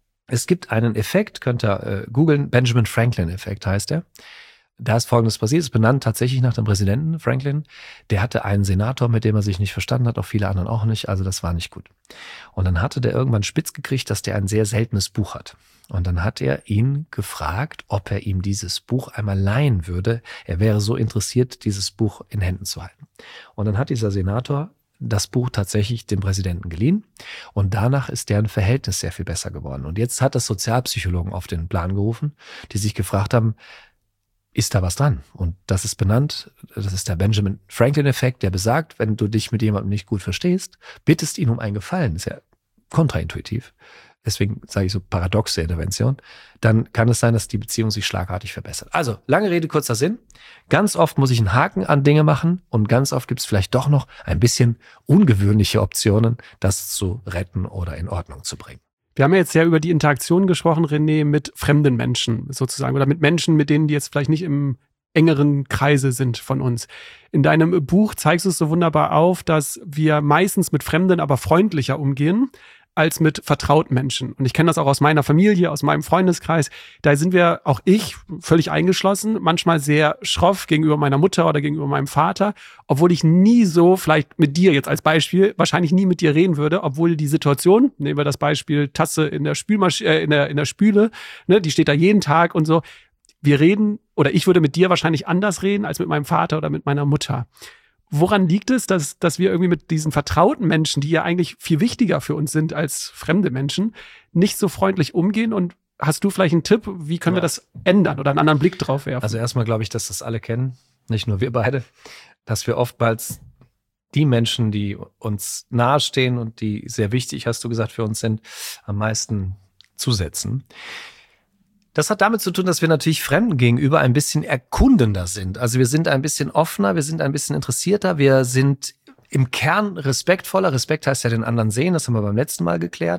Es gibt einen Effekt, könnt ihr äh, googeln, Benjamin Franklin-Effekt heißt er. Da ist Folgendes passiert, ist benannt tatsächlich nach dem Präsidenten Franklin. Der hatte einen Senator, mit dem er sich nicht verstanden hat, auch viele anderen auch nicht, also das war nicht gut. Und dann hatte der irgendwann spitz gekriegt, dass der ein sehr seltenes Buch hat. Und dann hat er ihn gefragt, ob er ihm dieses Buch einmal leihen würde. Er wäre so interessiert, dieses Buch in Händen zu halten. Und dann hat dieser Senator das Buch tatsächlich dem Präsidenten geliehen. Und danach ist deren Verhältnis sehr viel besser geworden. Und jetzt hat das Sozialpsychologen auf den Plan gerufen, die sich gefragt haben, ist da was dran? Und das ist benannt, das ist der Benjamin Franklin-Effekt, der besagt, wenn du dich mit jemandem nicht gut verstehst, bittest ihn um einen Gefallen, ist ja kontraintuitiv, deswegen sage ich so paradoxe Intervention, dann kann es sein, dass die Beziehung sich schlagartig verbessert. Also, lange Rede, kurzer Sinn. Ganz oft muss ich einen Haken an Dinge machen und ganz oft gibt es vielleicht doch noch ein bisschen ungewöhnliche Optionen, das zu retten oder in Ordnung zu bringen. Wir haben ja jetzt ja über die Interaktion gesprochen, René, mit fremden Menschen sozusagen oder mit Menschen, mit denen die jetzt vielleicht nicht im engeren Kreise sind von uns. In deinem Buch zeigst du es so wunderbar auf, dass wir meistens mit Fremden aber freundlicher umgehen als mit vertrauten Menschen. Und ich kenne das auch aus meiner Familie, aus meinem Freundeskreis. Da sind wir, auch ich, völlig eingeschlossen, manchmal sehr schroff gegenüber meiner Mutter oder gegenüber meinem Vater, obwohl ich nie so, vielleicht mit dir jetzt als Beispiel, wahrscheinlich nie mit dir reden würde, obwohl die Situation, nehmen wir das Beispiel Tasse in der Spülmaschine, äh, in der, in der Spüle, ne, die steht da jeden Tag und so. Wir reden, oder ich würde mit dir wahrscheinlich anders reden als mit meinem Vater oder mit meiner Mutter. Woran liegt es, dass, dass wir irgendwie mit diesen vertrauten Menschen, die ja eigentlich viel wichtiger für uns sind als fremde Menschen, nicht so freundlich umgehen? Und hast du vielleicht einen Tipp, wie können ja. wir das ändern oder einen anderen Blick drauf werfen? Also erstmal glaube ich, dass das alle kennen, nicht nur wir beide, dass wir oftmals die Menschen, die uns nahestehen und die sehr wichtig, hast du gesagt, für uns sind, am meisten zusetzen. Das hat damit zu tun, dass wir natürlich Fremden gegenüber ein bisschen erkundender sind. Also wir sind ein bisschen offener, wir sind ein bisschen interessierter, wir sind im Kern respektvoller. Respekt heißt ja den anderen sehen, das haben wir beim letzten Mal geklärt.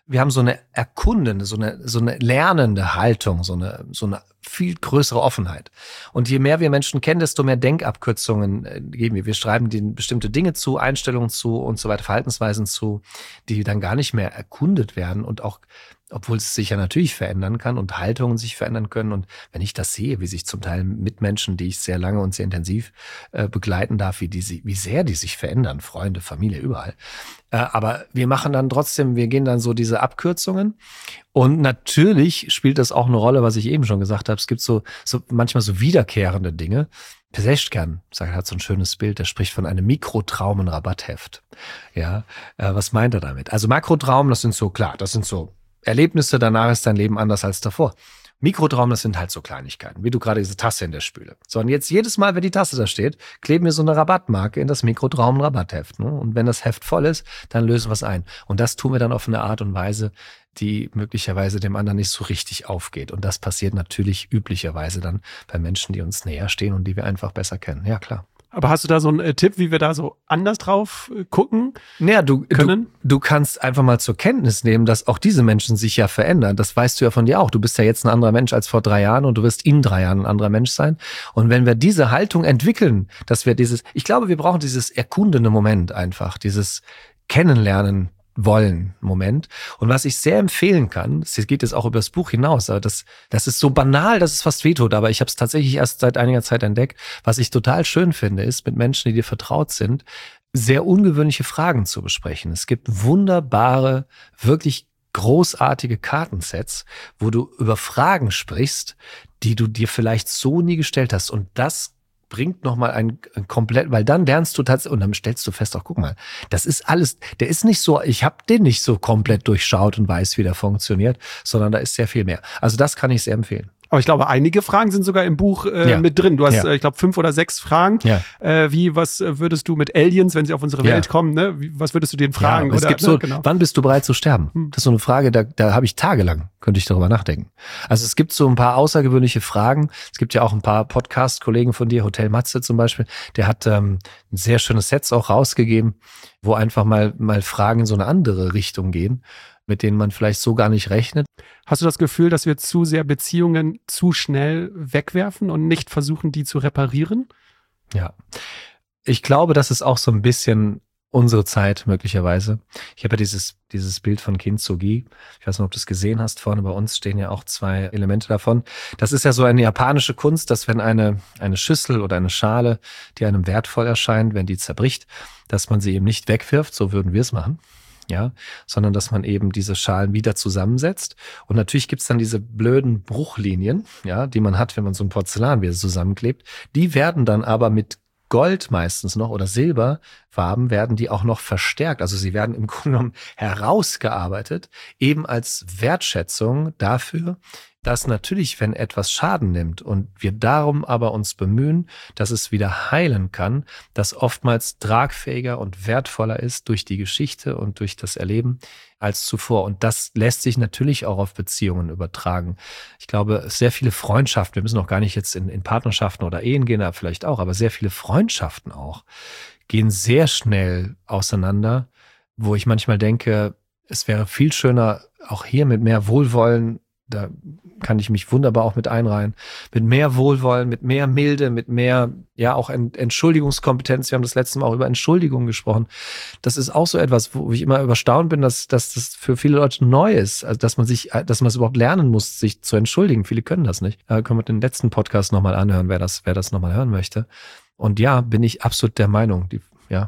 wir haben so eine erkundende, so eine, so eine lernende Haltung, so eine, so eine viel größere Offenheit. Und je mehr wir Menschen kennen, desto mehr Denkabkürzungen äh, geben wir. Wir schreiben denen bestimmte Dinge zu, Einstellungen zu und so weiter, Verhaltensweisen zu, die dann gar nicht mehr erkundet werden und auch, obwohl es sich ja natürlich verändern kann und Haltungen sich verändern können. Und wenn ich das sehe, wie sich zum Teil Mitmenschen, die ich sehr lange und sehr intensiv äh, begleiten darf, wie die, wie sehr die sich verändern, Freunde, Familie, überall. Äh, aber wir machen dann trotzdem, wir gehen dann so diese Abkürzungen. Und natürlich spielt das auch eine Rolle, was ich eben schon gesagt habe. Es gibt so, so manchmal so wiederkehrende Dinge. Peseschkan sagt, hat so ein schönes Bild, der spricht von einem Mikrotraumen-Rabattheft. Ja, äh, was meint er damit? Also Makrotraum, das sind so, klar, das sind so Erlebnisse, danach ist dein Leben anders als davor. Mikrotraum, das sind halt so Kleinigkeiten, wie du gerade diese Tasse in der Spüle. So, und jetzt jedes Mal, wenn die Tasse da steht, kleben wir so eine Rabattmarke in das Mikrotraum-Rabattheft. Ne? Und wenn das Heft voll ist, dann lösen wir es ein. Und das tun wir dann auf eine Art und Weise, die möglicherweise dem anderen nicht so richtig aufgeht. Und das passiert natürlich üblicherweise dann bei Menschen, die uns näher stehen und die wir einfach besser kennen. Ja, klar. Aber hast du da so einen äh, Tipp, wie wir da so anders drauf äh, gucken naja, du, können? Du, du kannst einfach mal zur Kenntnis nehmen, dass auch diese Menschen sich ja verändern. Das weißt du ja von dir auch. Du bist ja jetzt ein anderer Mensch als vor drei Jahren und du wirst in drei Jahren ein anderer Mensch sein. Und wenn wir diese Haltung entwickeln, dass wir dieses, ich glaube, wir brauchen dieses erkundende Moment einfach, dieses Kennenlernen wollen Moment. Und was ich sehr empfehlen kann, es geht jetzt auch über das Buch hinaus, aber das, das ist so banal, dass es fast wehtut, aber ich habe es tatsächlich erst seit einiger Zeit entdeckt. Was ich total schön finde, ist, mit Menschen, die dir vertraut sind, sehr ungewöhnliche Fragen zu besprechen. Es gibt wunderbare, wirklich großartige Kartensets, wo du über Fragen sprichst, die du dir vielleicht so nie gestellt hast. Und das bringt nochmal ein, ein komplett, weil dann lernst du tatsächlich, und dann stellst du fest, auch guck mal, das ist alles, der ist nicht so, ich habe den nicht so komplett durchschaut und weiß, wie der funktioniert, sondern da ist sehr viel mehr. Also das kann ich sehr empfehlen. Aber ich glaube, einige Fragen sind sogar im Buch äh, ja. mit drin. Du hast, ja. äh, ich glaube, fünf oder sechs Fragen. Ja. Äh, wie, was würdest du mit Aliens, wenn sie auf unsere ja. Welt kommen, ne? Wie, was würdest du denen fragen? Ja, es oder, gibt ne? so, genau. Wann bist du bereit zu sterben? Hm. Das ist so eine Frage, da, da habe ich tagelang, könnte ich darüber nachdenken. Also es gibt so ein paar außergewöhnliche Fragen. Es gibt ja auch ein paar Podcast-Kollegen von dir, Hotel Matze zum Beispiel, der hat ähm, ein sehr schönes Set auch rausgegeben, wo einfach mal, mal Fragen in so eine andere Richtung gehen, mit denen man vielleicht so gar nicht rechnet. Hast du das Gefühl, dass wir zu sehr Beziehungen zu schnell wegwerfen und nicht versuchen, die zu reparieren? Ja, ich glaube, das ist auch so ein bisschen unsere Zeit möglicherweise. Ich habe ja dieses, dieses Bild von Kintsugi. Ich weiß nicht, ob du es gesehen hast. Vorne bei uns stehen ja auch zwei Elemente davon. Das ist ja so eine japanische Kunst, dass wenn eine, eine Schüssel oder eine Schale, die einem wertvoll erscheint, wenn die zerbricht, dass man sie eben nicht wegwirft, so würden wir es machen. Ja, sondern dass man eben diese Schalen wieder zusammensetzt. Und natürlich gibt's dann diese blöden Bruchlinien, ja, die man hat, wenn man so ein Porzellan wieder zusammenklebt. Die werden dann aber mit Gold meistens noch oder Silberfarben werden die auch noch verstärkt. Also sie werden im Grunde genommen herausgearbeitet, eben als Wertschätzung dafür, dass natürlich, wenn etwas Schaden nimmt und wir darum aber uns bemühen, dass es wieder heilen kann, das oftmals tragfähiger und wertvoller ist durch die Geschichte und durch das Erleben als zuvor. Und das lässt sich natürlich auch auf Beziehungen übertragen. Ich glaube, sehr viele Freundschaften, wir müssen auch gar nicht jetzt in, in Partnerschaften oder Ehen gehen, da vielleicht auch, aber sehr viele Freundschaften auch, gehen sehr schnell auseinander, wo ich manchmal denke, es wäre viel schöner, auch hier mit mehr Wohlwollen, da kann ich mich wunderbar auch mit einreihen, mit mehr Wohlwollen, mit mehr Milde, mit mehr, ja, auch Entschuldigungskompetenz. Wir haben das letzte Mal auch über Entschuldigungen gesprochen. Das ist auch so etwas, wo ich immer überstaunt bin, dass, dass das für viele Leute neu ist, also dass man sich, dass man es überhaupt lernen muss, sich zu entschuldigen. Viele können das nicht. Da können wir den letzten Podcast nochmal anhören, wer das, wer das nochmal hören möchte. Und ja, bin ich absolut der Meinung, die, ja.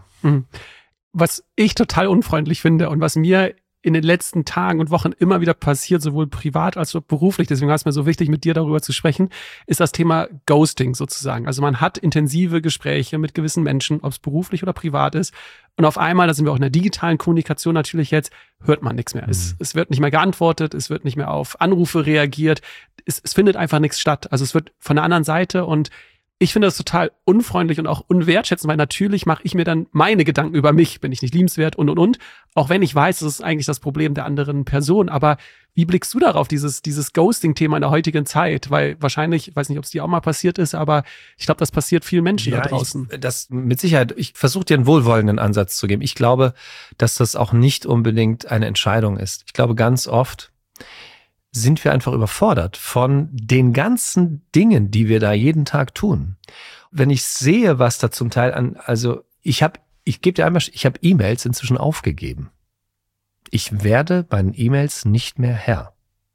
Was ich total unfreundlich finde und was mir in den letzten Tagen und Wochen immer wieder passiert, sowohl privat als auch beruflich, deswegen war es mir so wichtig, mit dir darüber zu sprechen, ist das Thema Ghosting sozusagen. Also man hat intensive Gespräche mit gewissen Menschen, ob es beruflich oder privat ist, und auf einmal, da sind wir auch in der digitalen Kommunikation natürlich jetzt, hört man nichts mehr. Mhm. Es, es wird nicht mehr geantwortet, es wird nicht mehr auf Anrufe reagiert, es, es findet einfach nichts statt. Also es wird von der anderen Seite, und Ich finde das total unfreundlich und auch unwertschätzend, weil natürlich mache ich mir dann meine Gedanken über mich, bin ich nicht liebenswert und, und, und. Auch wenn ich weiß, das ist eigentlich das Problem der anderen Person. Aber wie blickst du darauf, dieses, dieses Ghosting-Thema in der heutigen Zeit? Weil wahrscheinlich, ich weiß nicht, ob es dir auch mal passiert ist, aber ich glaube, das passiert vielen Menschen ja, da draußen. Ich, das mit Sicherheit, ich versuche dir einen wohlwollenden Ansatz zu geben. Ich glaube, dass das auch nicht unbedingt eine Entscheidung ist. Ich glaube, ganz oft sind wir einfach überfordert von den ganzen Dingen, die wir da jeden Tag tun. Wenn ich sehe, was da zum Teil an, also ich habe, ich gebe dir einmal, ich habe E-Mails inzwischen aufgegeben. Ich werde meinen E-Mails nicht mehr Herr.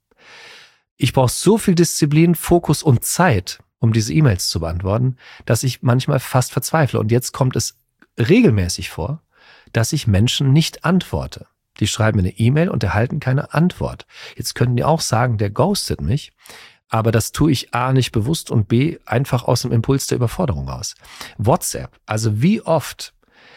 Ich brauche so viel Disziplin, Fokus und Zeit, um diese E-Mails zu beantworten, dass ich manchmal fast verzweifle. Und jetzt kommt es regelmäßig vor, dass ich Menschen nicht antworte. Die schreiben mir eine E-Mail und erhalten keine Antwort. Jetzt könnten die auch sagen, der ghostet mich. Aber das tue ich A, nicht bewusst und B, einfach aus dem Impuls der Überforderung raus. WhatsApp. Also wie oft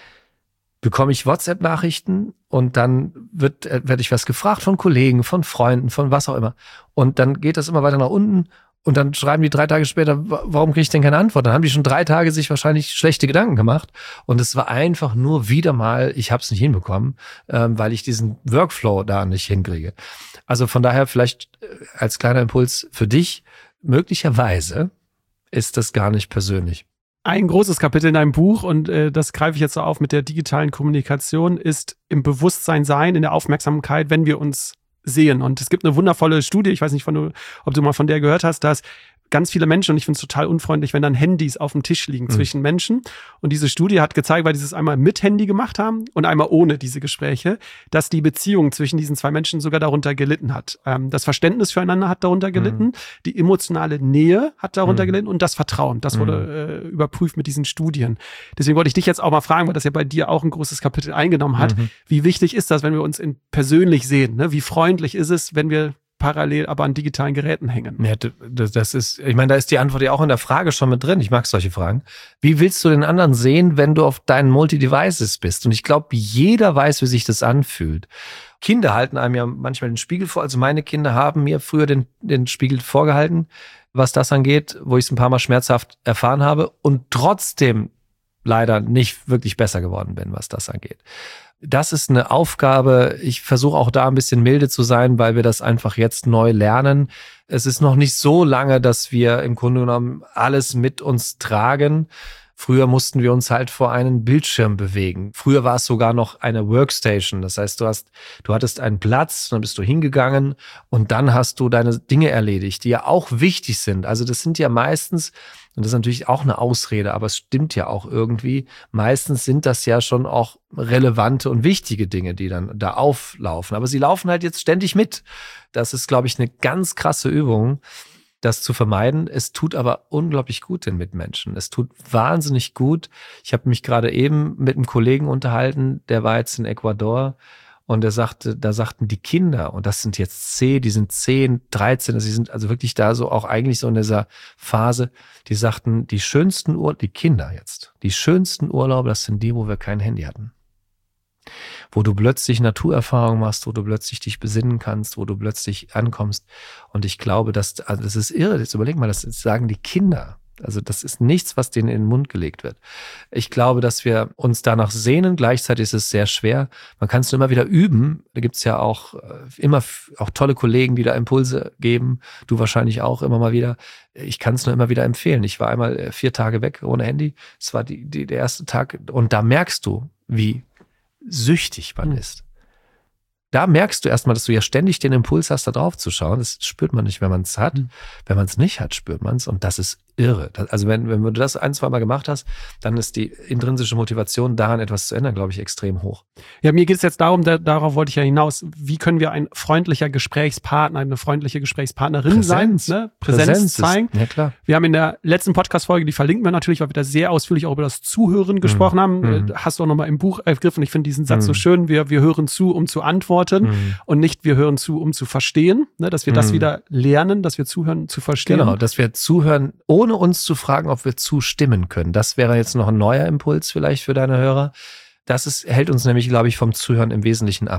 bekomme ich WhatsApp-Nachrichten und dann wird, werde ich was gefragt von Kollegen, von Freunden, von was auch immer. Und dann geht das immer weiter nach unten. Und dann schreiben die drei Tage später, warum kriege ich denn keine Antwort? Dann haben die schon drei Tage sich wahrscheinlich schlechte Gedanken gemacht. Und es war einfach nur wieder mal, ich habe es nicht hinbekommen, ähm, weil ich diesen Workflow da nicht hinkriege. Also von daher vielleicht als kleiner Impuls für dich, möglicherweise ist das gar nicht persönlich. Ein großes Kapitel in deinem Buch, und äh, das greife ich jetzt so auf mit der digitalen Kommunikation, ist im Bewusstsein sein, in der Aufmerksamkeit, wenn wir uns sehen. Und es gibt eine wundervolle Studie, ich weiß nicht, von, ob du mal von der gehört hast, dass ganz viele Menschen, und ich finde es total unfreundlich, wenn dann Handys auf dem Tisch liegen mhm. zwischen Menschen. Und diese Studie hat gezeigt, weil die es einmal mit Handy gemacht haben und einmal ohne diese Gespräche, dass die Beziehung zwischen diesen zwei Menschen sogar darunter gelitten hat. Ähm, das Verständnis füreinander hat darunter gelitten, mhm. die emotionale Nähe hat darunter mhm. gelitten und das Vertrauen. Das wurde mhm. äh, überprüft mit diesen Studien. Deswegen wollte ich dich jetzt auch mal fragen, weil das ja bei dir auch ein großes Kapitel eingenommen hat. Mhm. Wie wichtig ist das, wenn wir uns in persönlich sehen? Ne? Wie freundlich ist es, wenn wir parallel aber an digitalen Geräten hängen? Ja, das ist, ich meine, da ist die Antwort ja auch in der Frage schon mit drin. Ich mag solche Fragen. Wie willst du den anderen sehen, wenn du auf deinen Multi-Devices bist? Und ich glaube, jeder weiß, wie sich das anfühlt. Kinder halten einem ja manchmal den Spiegel vor. Also meine Kinder haben mir früher den, den Spiegel vorgehalten, was das angeht, wo ich es ein paar Mal schmerzhaft erfahren habe und trotzdem leider nicht wirklich besser geworden bin, was das angeht. Das ist eine Aufgabe. Ich versuche auch da ein bisschen milde zu sein, weil wir das einfach jetzt neu lernen. Es ist noch nicht so lange, dass wir im Grunde genommen alles mit uns tragen. Früher mussten wir uns halt vor einen Bildschirm bewegen. Früher war es sogar noch eine Workstation. Das heißt, du hast, du hattest einen Platz, dann bist du hingegangen und dann hast du deine Dinge erledigt, die ja auch wichtig sind. Also das sind ja meistens, und das ist natürlich auch eine Ausrede, aber es stimmt ja auch irgendwie, meistens sind das ja schon auch relevante und wichtige Dinge, die dann da auflaufen. Aber sie laufen halt jetzt ständig mit. Das ist, glaube ich, eine ganz krasse Übung, das zu vermeiden. Es tut aber unglaublich gut den Mitmenschen. Es tut wahnsinnig gut. Ich habe mich gerade eben mit einem Kollegen unterhalten, der war jetzt in Ecuador und der sagte, da sagten die Kinder, und das sind jetzt zehn, die sind zehn, dreizehn, also die sind also wirklich da so auch eigentlich so in dieser Phase, die sagten, die schönsten Urlaube, die Kinder jetzt, die schönsten Urlaube, das sind die, wo wir kein Handy hatten. Wo du plötzlich Naturerfahrung machst, wo du plötzlich dich besinnen kannst, wo du plötzlich ankommst. Und ich glaube, dass, also das ist irre, jetzt überleg mal, das sagen die Kinder. Also das ist nichts, was denen in den Mund gelegt wird. Ich glaube, dass wir uns danach sehnen. Gleichzeitig ist es sehr schwer. Man kann es nur immer wieder üben. Da gibt es ja auch immer auch tolle Kollegen, die da Impulse geben. Du wahrscheinlich auch immer mal wieder. Ich kann es nur immer wieder empfehlen. Ich war einmal vier Tage weg ohne Handy. Es war die, die, der erste Tag. Und da merkst du, wie süchtig man ist. Da merkst du erstmal, dass du ja ständig den Impuls hast, da drauf zu schauen. Das spürt man nicht, wenn man es hat. Mhm. Wenn man es nicht hat, spürt man es. Und das ist irre. Also wenn, wenn du das ein, zwei Mal gemacht hast, dann ist die intrinsische Motivation, daran etwas zu ändern, glaube ich, extrem hoch. Ja, mir geht es jetzt darum, da, darauf wollte ich ja hinaus, wie können wir ein freundlicher Gesprächspartner, eine freundliche Gesprächsspartnerin Präsenz. sein, ne? Präsenz, Präsenz zeigen. Ist, ja, klar. Wir haben in der letzten Podcast-Folge, die verlinken wir natürlich, weil wir da sehr ausführlich auch über das Zuhören gesprochen mhm. haben. Mhm. Hast du auch nochmal im Buch ergriffen. Ich finde diesen Satz mhm. so schön. Wir, wir hören zu, um zu antworten mhm. und nicht wir hören zu, um zu verstehen. Ne? Dass wir mhm. das wieder lernen, dass wir zuhören, zu verstehen. Genau, dass wir zuhören, ohne uns zu fragen, ob wir zustimmen können. Das wäre jetzt noch ein neuer Impuls vielleicht für deine Hörer. Das ist, hält uns nämlich, glaube ich, vom Zuhören im Wesentlichen ab.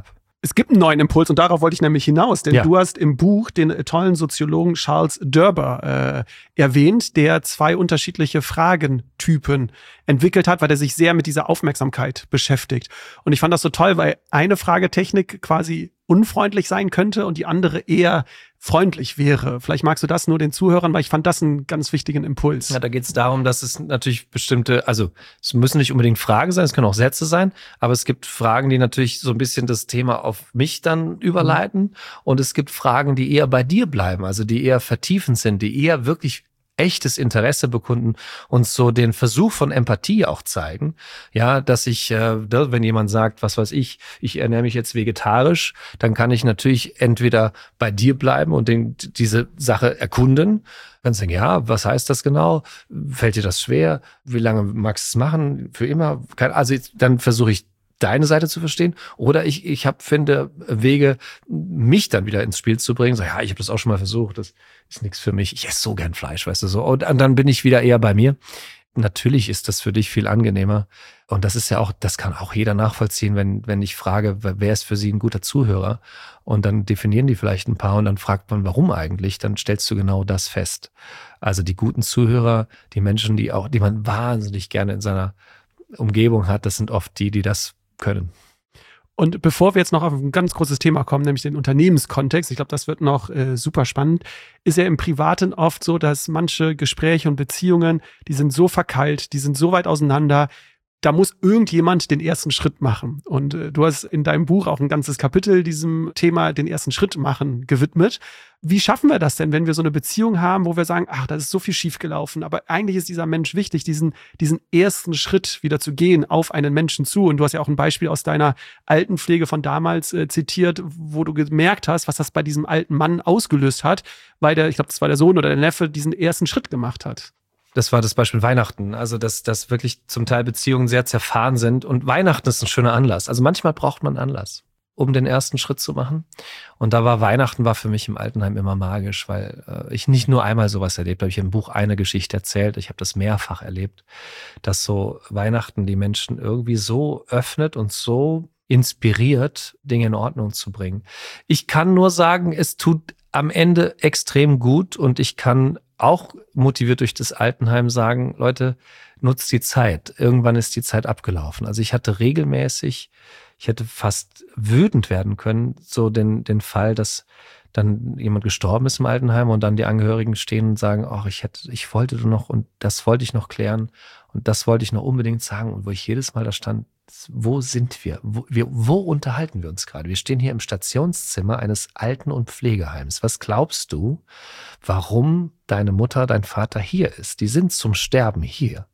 Es gibt einen neuen Impuls und darauf wollte ich nämlich hinaus, denn Ja. du hast im Buch den tollen Soziologen Charles Derber äh, erwähnt, der zwei unterschiedliche Fragentypen entwickelt hat, weil er sich sehr mit dieser Aufmerksamkeit beschäftigt. Und ich fand das so toll, weil eine Fragetechnik quasi unfreundlich sein könnte und die andere eher freundlich wäre. Vielleicht magst du das nur den Zuhörern, weil ich fand das einen ganz wichtigen Impuls. Ja, da geht es darum, dass es natürlich bestimmte, also es müssen nicht unbedingt Fragen sein, es können auch Sätze sein, aber es gibt Fragen, die natürlich so ein bisschen das Thema auf mich dann überleiten mhm. und es gibt Fragen, die eher bei dir bleiben, also die eher vertiefend sind, die eher wirklich echtes Interesse bekunden und so den Versuch von Empathie auch zeigen. Ja, dass ich, äh, wenn jemand sagt, was weiß ich, ich ernähre mich jetzt vegetarisch, dann kann ich natürlich entweder bei dir bleiben und den, diese Sache erkunden. Dann sagen, ja, was heißt das genau? Fällt dir das schwer? Wie lange magst du es machen? Für immer? Also dann versuche ich deine Seite zu verstehen, oder ich ich habe finde Wege, mich dann wieder ins Spiel zu bringen. So, ja, ich habe das auch schon mal versucht, das ist nichts für mich. Ich esse so gern Fleisch, weißt du so. Und dann bin ich wieder eher bei mir. Natürlich ist das für dich viel angenehmer. Und das ist ja auch, das kann auch jeder nachvollziehen, wenn wenn ich frage, wer ist für sie ein guter Zuhörer? Und dann definieren die vielleicht ein paar und dann fragt man, warum eigentlich? Dann stellst du genau das fest. Also die guten Zuhörer, die Menschen, die auch, die man wahnsinnig gerne in seiner Umgebung hat, das sind oft die, die das können. Und bevor wir jetzt noch auf ein ganz großes Thema kommen, nämlich den Unternehmenskontext, ich glaube, das wird noch äh, super spannend, ist ja im Privaten oft so, dass manche Gespräche und Beziehungen, die sind so verkeilt, die sind so weit auseinander, da muss irgendjemand den ersten Schritt machen. Und äh, du hast in deinem Buch auch ein ganzes Kapitel diesem Thema, den ersten Schritt machen, gewidmet. Wie schaffen wir das denn, wenn wir so eine Beziehung haben, wo wir sagen, ach, da ist so viel schiefgelaufen, aber eigentlich ist dieser Mensch wichtig, diesen, diesen ersten Schritt wieder zu gehen auf einen Menschen zu. Und du hast ja auch ein Beispiel aus deiner Altenpflege von damals äh, zitiert, wo du gemerkt hast, was das bei diesem alten Mann ausgelöst hat, weil der, ich glaube, das war der Sohn oder der Neffe, diesen ersten Schritt gemacht hat. Das war das Beispiel Weihnachten. Also, dass, dass wirklich zum Teil Beziehungen sehr zerfahren sind. Und Weihnachten ist ein schöner Anlass. Also manchmal braucht man Anlass, um den ersten Schritt zu machen. Und da war Weihnachten war für mich im Altenheim immer magisch, weil äh, ich nicht nur einmal sowas erlebt habe. Ich habe im Buch eine Geschichte erzählt. Ich habe das mehrfach erlebt, dass so Weihnachten die Menschen irgendwie so öffnet und so inspiriert, Dinge in Ordnung zu bringen. Ich kann nur sagen, es tut am Ende extrem gut und ich kann auch motiviert durch das Altenheim sagen, Leute, nutzt die Zeit. Irgendwann ist die Zeit abgelaufen. Also ich hatte regelmäßig, ich hätte fast wütend werden können, so den, den Fall, dass dann jemand gestorben ist im Altenheim und dann die Angehörigen stehen und sagen, ach, ich hätte, ich wollte noch und das wollte ich noch klären und das wollte ich noch unbedingt sagen. Und wo ich jedes Mal da stand, wo sind wir? Wo, wir, wo unterhalten wir uns gerade? Wir stehen hier im Stationszimmer eines Alten- und Pflegeheims. Was glaubst du, warum deine Mutter, dein Vater hier ist? Die sind zum Sterben hier.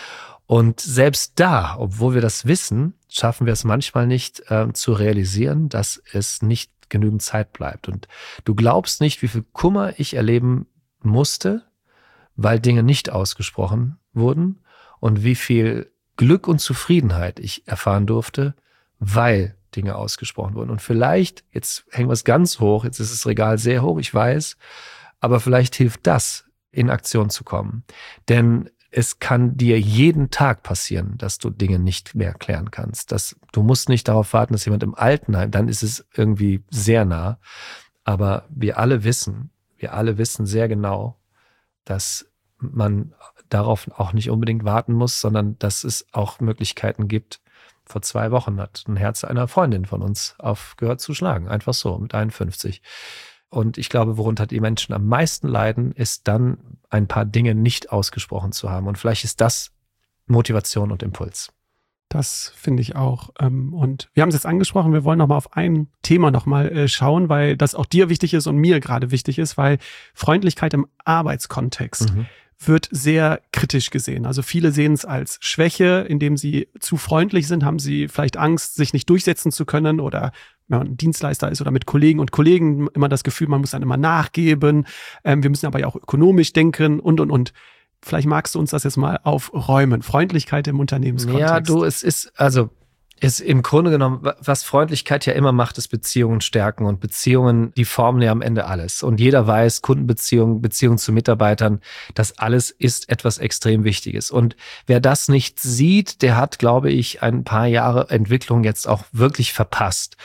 Und selbst da, obwohl wir das wissen, schaffen wir es manchmal nicht äh, zu realisieren, dass es nicht genügend Zeit bleibt. Und du glaubst nicht, wie viel Kummer ich erleben musste, weil Dinge nicht ausgesprochen wurden und wie viel Glück und Zufriedenheit ich erfahren durfte, weil Dinge ausgesprochen wurden. Und vielleicht, jetzt hängen wir es ganz hoch, jetzt ist das Regal sehr hoch, ich weiß, aber vielleicht hilft das, in Aktion zu kommen. Denn es kann dir jeden Tag passieren, dass du Dinge nicht mehr klären kannst. Das, du musst nicht darauf warten, dass jemand im Altenheim, dann ist es irgendwie sehr nah. Aber wir alle wissen, wir alle wissen sehr genau, dass man darauf auch nicht unbedingt warten muss, sondern dass es auch Möglichkeiten gibt. Vor zwei Wochen hat ein Herz einer Freundin von uns aufgehört zu schlagen. Einfach so, mit einundfünfzig. Und ich glaube, worunter die Menschen am meisten leiden, ist dann ein paar Dinge nicht ausgesprochen zu haben. Und vielleicht ist das Motivation und Impuls. Das finde ich auch. Und wir haben es jetzt angesprochen, wir wollen nochmal auf ein Thema nochmal schauen, weil das auch dir wichtig ist und mir gerade wichtig ist, weil Freundlichkeit im Arbeitskontext mhm. wird sehr kritisch gesehen. Also viele sehen es als Schwäche, indem sie zu freundlich sind, haben sie vielleicht Angst, sich nicht durchsetzen zu können oder wenn man ein Dienstleister ist oder mit Kollegen und Kollegen immer das Gefühl, man muss dann immer nachgeben. Ähm, wir müssen aber ja auch ökonomisch denken und, und, und. Vielleicht magst du uns das jetzt mal aufräumen. Freundlichkeit im Unternehmenskontext. Ja, du, es ist, also, ist im Grunde genommen, was Freundlichkeit ja immer macht, ist Beziehungen stärken. Und Beziehungen, die formen ja am Ende alles. Und jeder weiß, Kundenbeziehungen, Beziehungen zu Mitarbeitern, das alles ist etwas extrem Wichtiges. Und wer das nicht sieht, der hat, glaube ich, ein paar Jahre Entwicklung jetzt auch wirklich verpasst.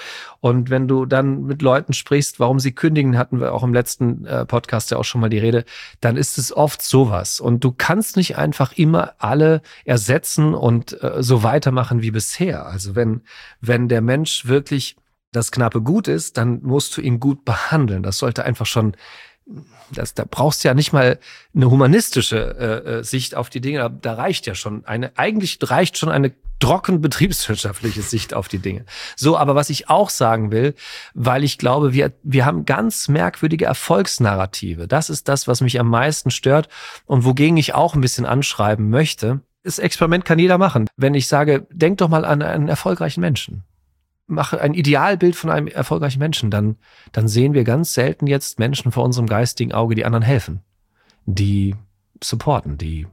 Und wenn du dann mit Leuten sprichst, warum sie kündigen, hatten wir auch im letzten äh, Podcast ja auch schon mal die Rede, dann ist es oft sowas. Und du kannst nicht einfach immer alle ersetzen und äh, so weitermachen wie bisher. Also wenn, wenn der Mensch wirklich das knappe Gut ist, dann musst du ihn gut behandeln. Das sollte einfach schon, das, da brauchst du ja nicht mal eine humanistische äh, Sicht auf die Dinge. Da, da reicht ja schon eine, eigentlich reicht schon eine trocken betriebswirtschaftliche Sicht auf die Dinge. So, aber was ich auch sagen will, weil ich glaube, wir, wir haben ganz merkwürdige Erfolgsnarrative. Das ist das, was mich am meisten stört und wogegen ich auch ein bisschen anschreiben möchte. Das Experiment kann jeder machen. Wenn ich sage, denk doch mal an einen erfolgreichen Menschen. Mache ein Idealbild von einem erfolgreichen Menschen, dann, dann sehen wir ganz selten jetzt Menschen vor unserem geistigen Auge, die anderen helfen, die supporten, die,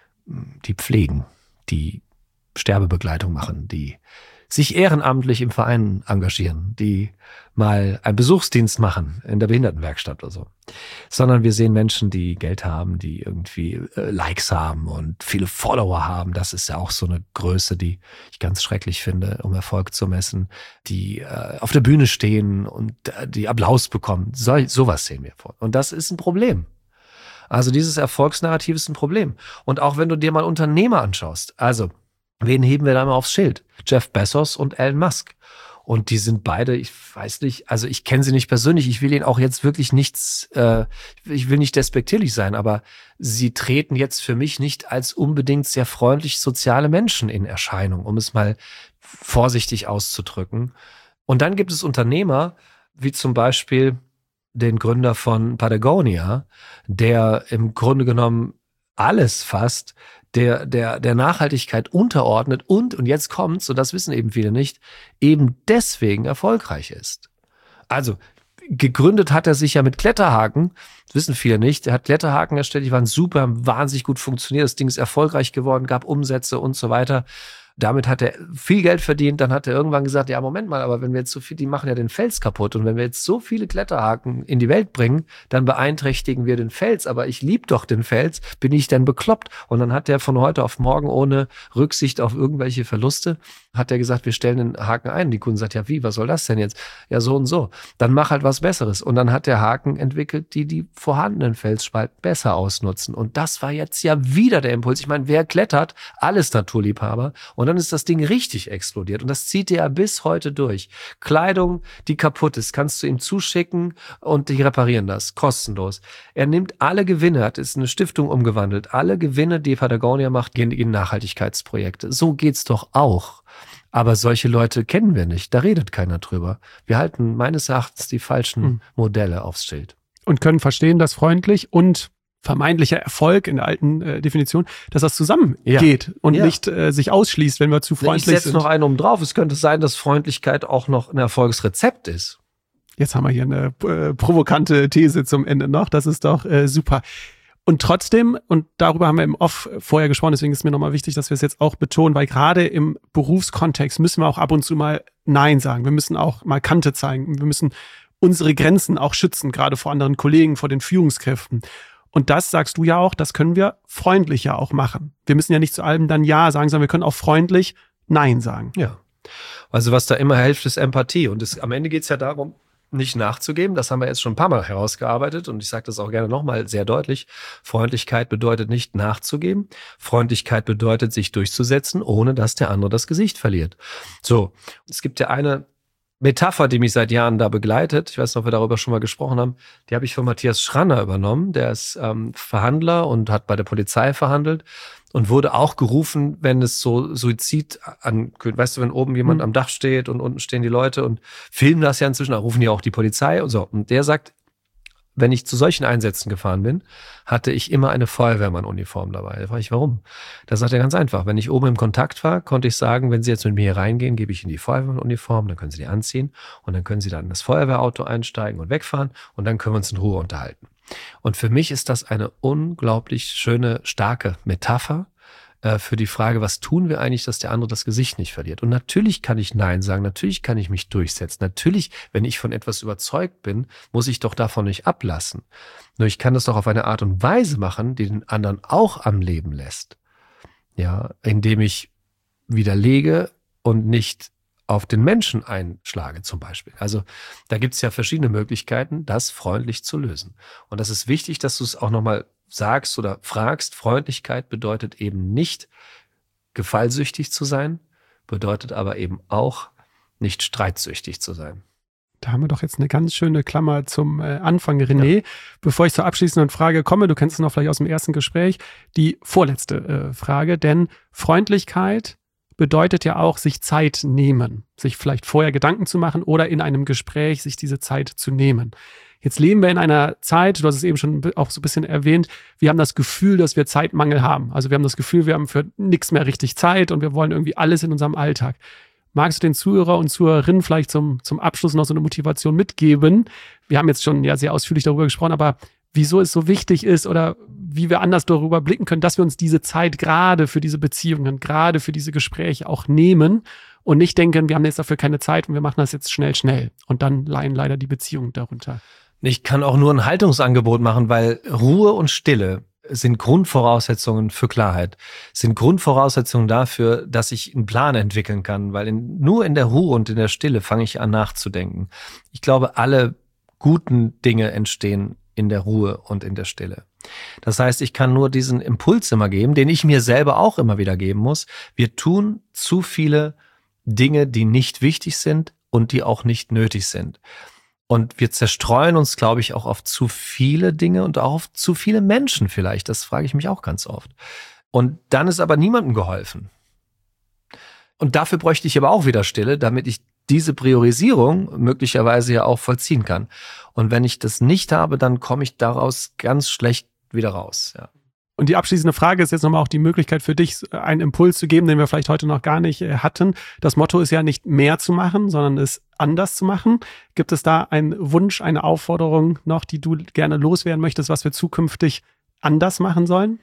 die pflegen, die Sterbebegleitung machen, die sich ehrenamtlich im Verein engagieren, die mal einen Besuchsdienst machen in der Behindertenwerkstatt oder so. Sondern wir sehen Menschen, die Geld haben, die irgendwie äh, Likes haben und viele Follower haben. Das ist ja auch so eine Größe, die ich ganz schrecklich finde, um Erfolg zu messen. Die äh, auf der Bühne stehen und äh, die Applaus bekommen. So, sowas sehen wir vor. Und das ist ein Problem. Also dieses Erfolgsnarrativ ist ein Problem. Und auch wenn du dir mal Unternehmer anschaust, also wen heben wir da mal aufs Schild? Jeff Bezos und Elon Musk. Und die sind beide, ich weiß nicht, also ich kenne sie nicht persönlich, ich will ihnen auch jetzt wirklich nichts, äh, ich will nicht despektierlich sein, aber sie treten jetzt für mich nicht als unbedingt sehr freundlich soziale Menschen in Erscheinung, um es mal vorsichtig auszudrücken. Und dann gibt es Unternehmer, wie zum Beispiel den Gründer von Patagonia, der im Grunde genommen alles fast der, der, der Nachhaltigkeit unterordnet und, und jetzt kommt's, und das wissen eben viele nicht, eben deswegen erfolgreich ist. Also, gegründet hat er sich ja mit Kletterhaken, das wissen viele nicht, er hat Kletterhaken erstellt, die waren super, haben wahnsinnig gut funktioniert, das Ding ist erfolgreich geworden, gab Umsätze und so weiter. Damit hat er viel Geld verdient, dann hat er irgendwann gesagt, ja, Moment mal, aber wenn wir jetzt so viel, die machen ja den Fels kaputt und wenn wir jetzt so viele Kletterhaken in die Welt bringen, dann beeinträchtigen wir den Fels, aber ich lieb doch den Fels, bin ich denn bekloppt? Und dann hat er von heute auf morgen ohne Rücksicht auf irgendwelche Verluste, hat er gesagt, wir stellen den Haken ein. Die Kunden sagt, ja wie, was soll das denn jetzt? Ja, so und so. Dann mach halt was Besseres. Und dann hat der Haken entwickelt, die die vorhandenen Felsspalten besser ausnutzen. Und das war jetzt ja wieder der Impuls. Ich meine, wer klettert? Alles Naturliebhaber. Und dann ist das Ding richtig explodiert. Und das zieht er ja bis heute durch. Kleidung, die kaputt ist, kannst du ihm zuschicken und die reparieren das. Kostenlos. Er nimmt alle Gewinne, hat ist eine Stiftung umgewandelt. Alle Gewinne, die Patagonia macht, gehen in Nachhaltigkeitsprojekte. So geht's doch auch. Aber solche Leute kennen wir nicht. Da redet keiner drüber. Wir halten meines Erachtens die falschen hm. Modelle aufs Schild. Und können verstehen, dass freundlich und vermeintlicher Erfolg in der alten äh, Definition, dass das zusammengeht ja. und ja. nicht äh, sich ausschließt, wenn wir zu freundlich sind. Ich setze noch einen oben drauf. Es könnte sein, dass Freundlichkeit auch noch ein Erfolgsrezept ist. Jetzt haben wir hier eine äh, provokante These zum Ende noch. Das ist doch äh, super. Und trotzdem, und darüber haben wir im Off vorher gesprochen, deswegen ist mir nochmal wichtig, dass wir es jetzt auch betonen, weil gerade im Berufskontext müssen wir auch ab und zu mal Nein sagen. Wir müssen auch mal Kante zeigen. Wir müssen unsere Grenzen auch schützen, gerade vor anderen Kollegen, vor den Führungskräften. Und das sagst du ja auch, das können wir freundlich ja auch machen. Wir müssen ja nicht zu allem dann Ja sagen, sondern wir können auch freundlich Nein sagen. Ja, also was da immer hilft, ist Empathie. Und es, am Ende geht es ja darum, nicht nachzugeben. Das haben wir jetzt schon ein paar Mal herausgearbeitet und ich sage das auch gerne nochmal sehr deutlich. Freundlichkeit bedeutet nicht nachzugeben. Freundlichkeit bedeutet, sich durchzusetzen, ohne dass der andere das Gesicht verliert. So, es gibt ja eine Metapher, die mich seit Jahren da begleitet. Ich weiß nicht, ob wir darüber schon mal gesprochen haben. Die habe ich von Matthias Schranner übernommen. Der ist ähm, Verhandler und hat bei der Polizei verhandelt und wurde auch gerufen, wenn es so Suizid an, weißt du, wenn oben jemand mhm. am Dach steht und unten stehen die Leute und filmen das ja inzwischen, da rufen die auch die Polizei und so. Und der sagt, wenn ich zu solchen Einsätzen gefahren bin, hatte ich immer eine Feuerwehrmann-Uniform dabei. Da frage ich, warum? Da sagt er ganz einfach, wenn ich oben im Kontakt war, konnte ich sagen, wenn Sie jetzt mit mir hier reingehen, gebe ich Ihnen die Feuerwehrmann-Uniform, dann können Sie die anziehen und dann können Sie dann in das Feuerwehrauto einsteigen und wegfahren und dann können wir uns in Ruhe unterhalten. Und für mich ist das eine unglaublich schöne, starke Metapher äh, für die Frage, was tun wir eigentlich, dass der andere das Gesicht nicht verliert? Und natürlich kann ich Nein sagen, natürlich kann ich mich durchsetzen. Natürlich, wenn ich von etwas überzeugt bin, muss ich doch davon nicht ablassen. Nur ich kann das doch auf eine Art und Weise machen, die den anderen auch am Leben lässt. Ja, indem ich widerlege und nicht auf den Menschen einschlage zum Beispiel. Also da gibt es ja verschiedene Möglichkeiten, das freundlich zu lösen. Und das ist wichtig, dass du es auch nochmal sagst oder fragst. Freundlichkeit bedeutet eben nicht, gefallsüchtig zu sein, bedeutet aber eben auch, nicht streitsüchtig zu sein. Da haben wir doch jetzt eine ganz schöne Klammer zum äh, Anfang, René. Ja. Bevor ich zur abschließenden Frage komme, du kennst es noch vielleicht aus dem ersten Gespräch, die vorletzte äh, Frage, denn Freundlichkeit bedeutet ja auch, sich Zeit nehmen, sich vielleicht vorher Gedanken zu machen oder in einem Gespräch sich diese Zeit zu nehmen. Jetzt leben wir in einer Zeit, du hast es eben schon auch so ein bisschen erwähnt, wir haben das Gefühl, dass wir Zeitmangel haben. Also wir haben das Gefühl, wir haben für nichts mehr richtig Zeit und wir wollen irgendwie alles in unserem Alltag. Magst du den Zuhörer und Zuhörerinnen vielleicht zum, zum Abschluss noch so eine Motivation mitgeben? Wir haben jetzt schon ja sehr ausführlich darüber gesprochen, aber wieso es so wichtig ist oder wie wir anders darüber blicken können, dass wir uns diese Zeit gerade für diese Beziehungen, gerade für diese Gespräche auch nehmen und nicht denken, wir haben jetzt dafür keine Zeit und wir machen das jetzt schnell, schnell. Und dann leiden leider die Beziehungen darunter. Ich kann auch nur ein Haltungsangebot machen, weil Ruhe und Stille sind Grundvoraussetzungen für Klarheit, sind Grundvoraussetzungen dafür, dass ich einen Plan entwickeln kann, weil in, nur in der Ruhe und in der Stille fange ich an nachzudenken. Ich glaube, alle guten Dinge entstehen in der Ruhe und in der Stille. Das heißt, ich kann nur diesen Impuls immer geben, den ich mir selber auch immer wieder geben muss. Wir tun zu viele Dinge, die nicht wichtig sind und die auch nicht nötig sind. Und wir zerstreuen uns, glaube ich, auch auf zu viele Dinge und auch auf zu viele Menschen vielleicht. Das frage ich mich auch ganz oft. Und dann ist aber niemandem geholfen. Und dafür bräuchte ich aber auch wieder Stille, damit ich diese Priorisierung möglicherweise ja auch vollziehen kann. Und wenn ich das nicht habe, dann komme ich daraus ganz schlecht wieder raus. Ja. Und die abschließende Frage ist jetzt nochmal auch die Möglichkeit für dich, einen Impuls zu geben, den wir vielleicht heute noch gar nicht hatten. Das Motto ist ja nicht mehr zu machen, sondern es anders zu machen. Gibt es da einen Wunsch, eine Aufforderung noch, die du gerne loswerden möchtest, was wir zukünftig anders machen sollen?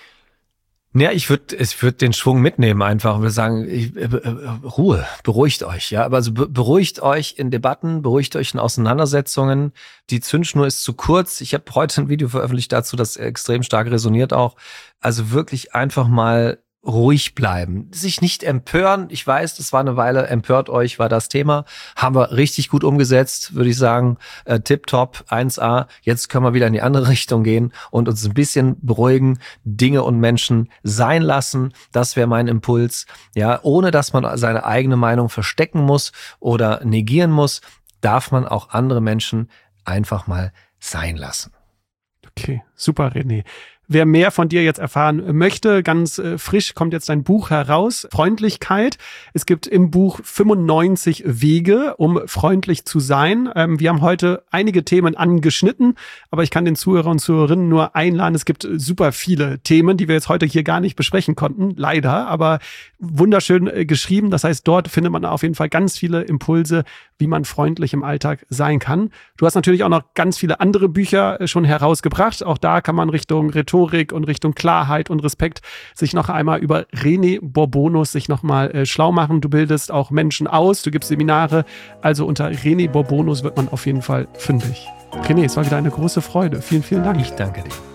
Ja, ich würde ich würd den Schwung mitnehmen einfach und würde sagen, ich, äh, äh, Ruhe, beruhigt euch. Ja, aber also be- beruhigt euch in Debatten, beruhigt euch in Auseinandersetzungen. Die Zündschnur ist zu kurz. Ich habe heute ein Video veröffentlicht dazu, das extrem stark resoniert auch. Also wirklich einfach mal ruhig bleiben, sich nicht empören. Ich weiß, das war eine Weile, empört euch war das Thema. Haben wir richtig gut umgesetzt, würde ich sagen. Äh, tipptopp, eins A. Jetzt können wir wieder in die andere Richtung gehen und uns ein bisschen beruhigen, Dinge und Menschen sein lassen. Das wäre mein Impuls. Ja, ohne dass man seine eigene Meinung verstecken muss oder negieren muss, darf man auch andere Menschen einfach mal sein lassen. Okay, super, René. Wer mehr von dir jetzt erfahren möchte, ganz äh, frisch kommt jetzt dein Buch heraus, Freundlichkeit. Es gibt im Buch fünfundneunzig Wege, um freundlich zu sein. Ähm, wir haben heute einige Themen angeschnitten, aber ich kann den Zuhörer und Zuhörerinnen nur einladen. Es gibt super viele Themen, die wir jetzt heute hier gar nicht besprechen konnten, leider, aber wunderschön äh, geschrieben. Das heißt, dort findet man auf jeden Fall ganz viele Impulse, wie man freundlich im Alltag sein kann. Du hast natürlich auch noch ganz viele andere Bücher äh, schon herausgebracht. Auch da kann man Richtung Rhetorik und Richtung Klarheit und Respekt sich noch einmal über René Bourbonus sich noch mal äh, schlau machen. Du bildest auch Menschen aus, du gibst Seminare. Also unter René Bourbonus wird man auf jeden Fall fündig. René, es war wieder eine große Freude. Vielen, vielen Dank. Ich danke dir.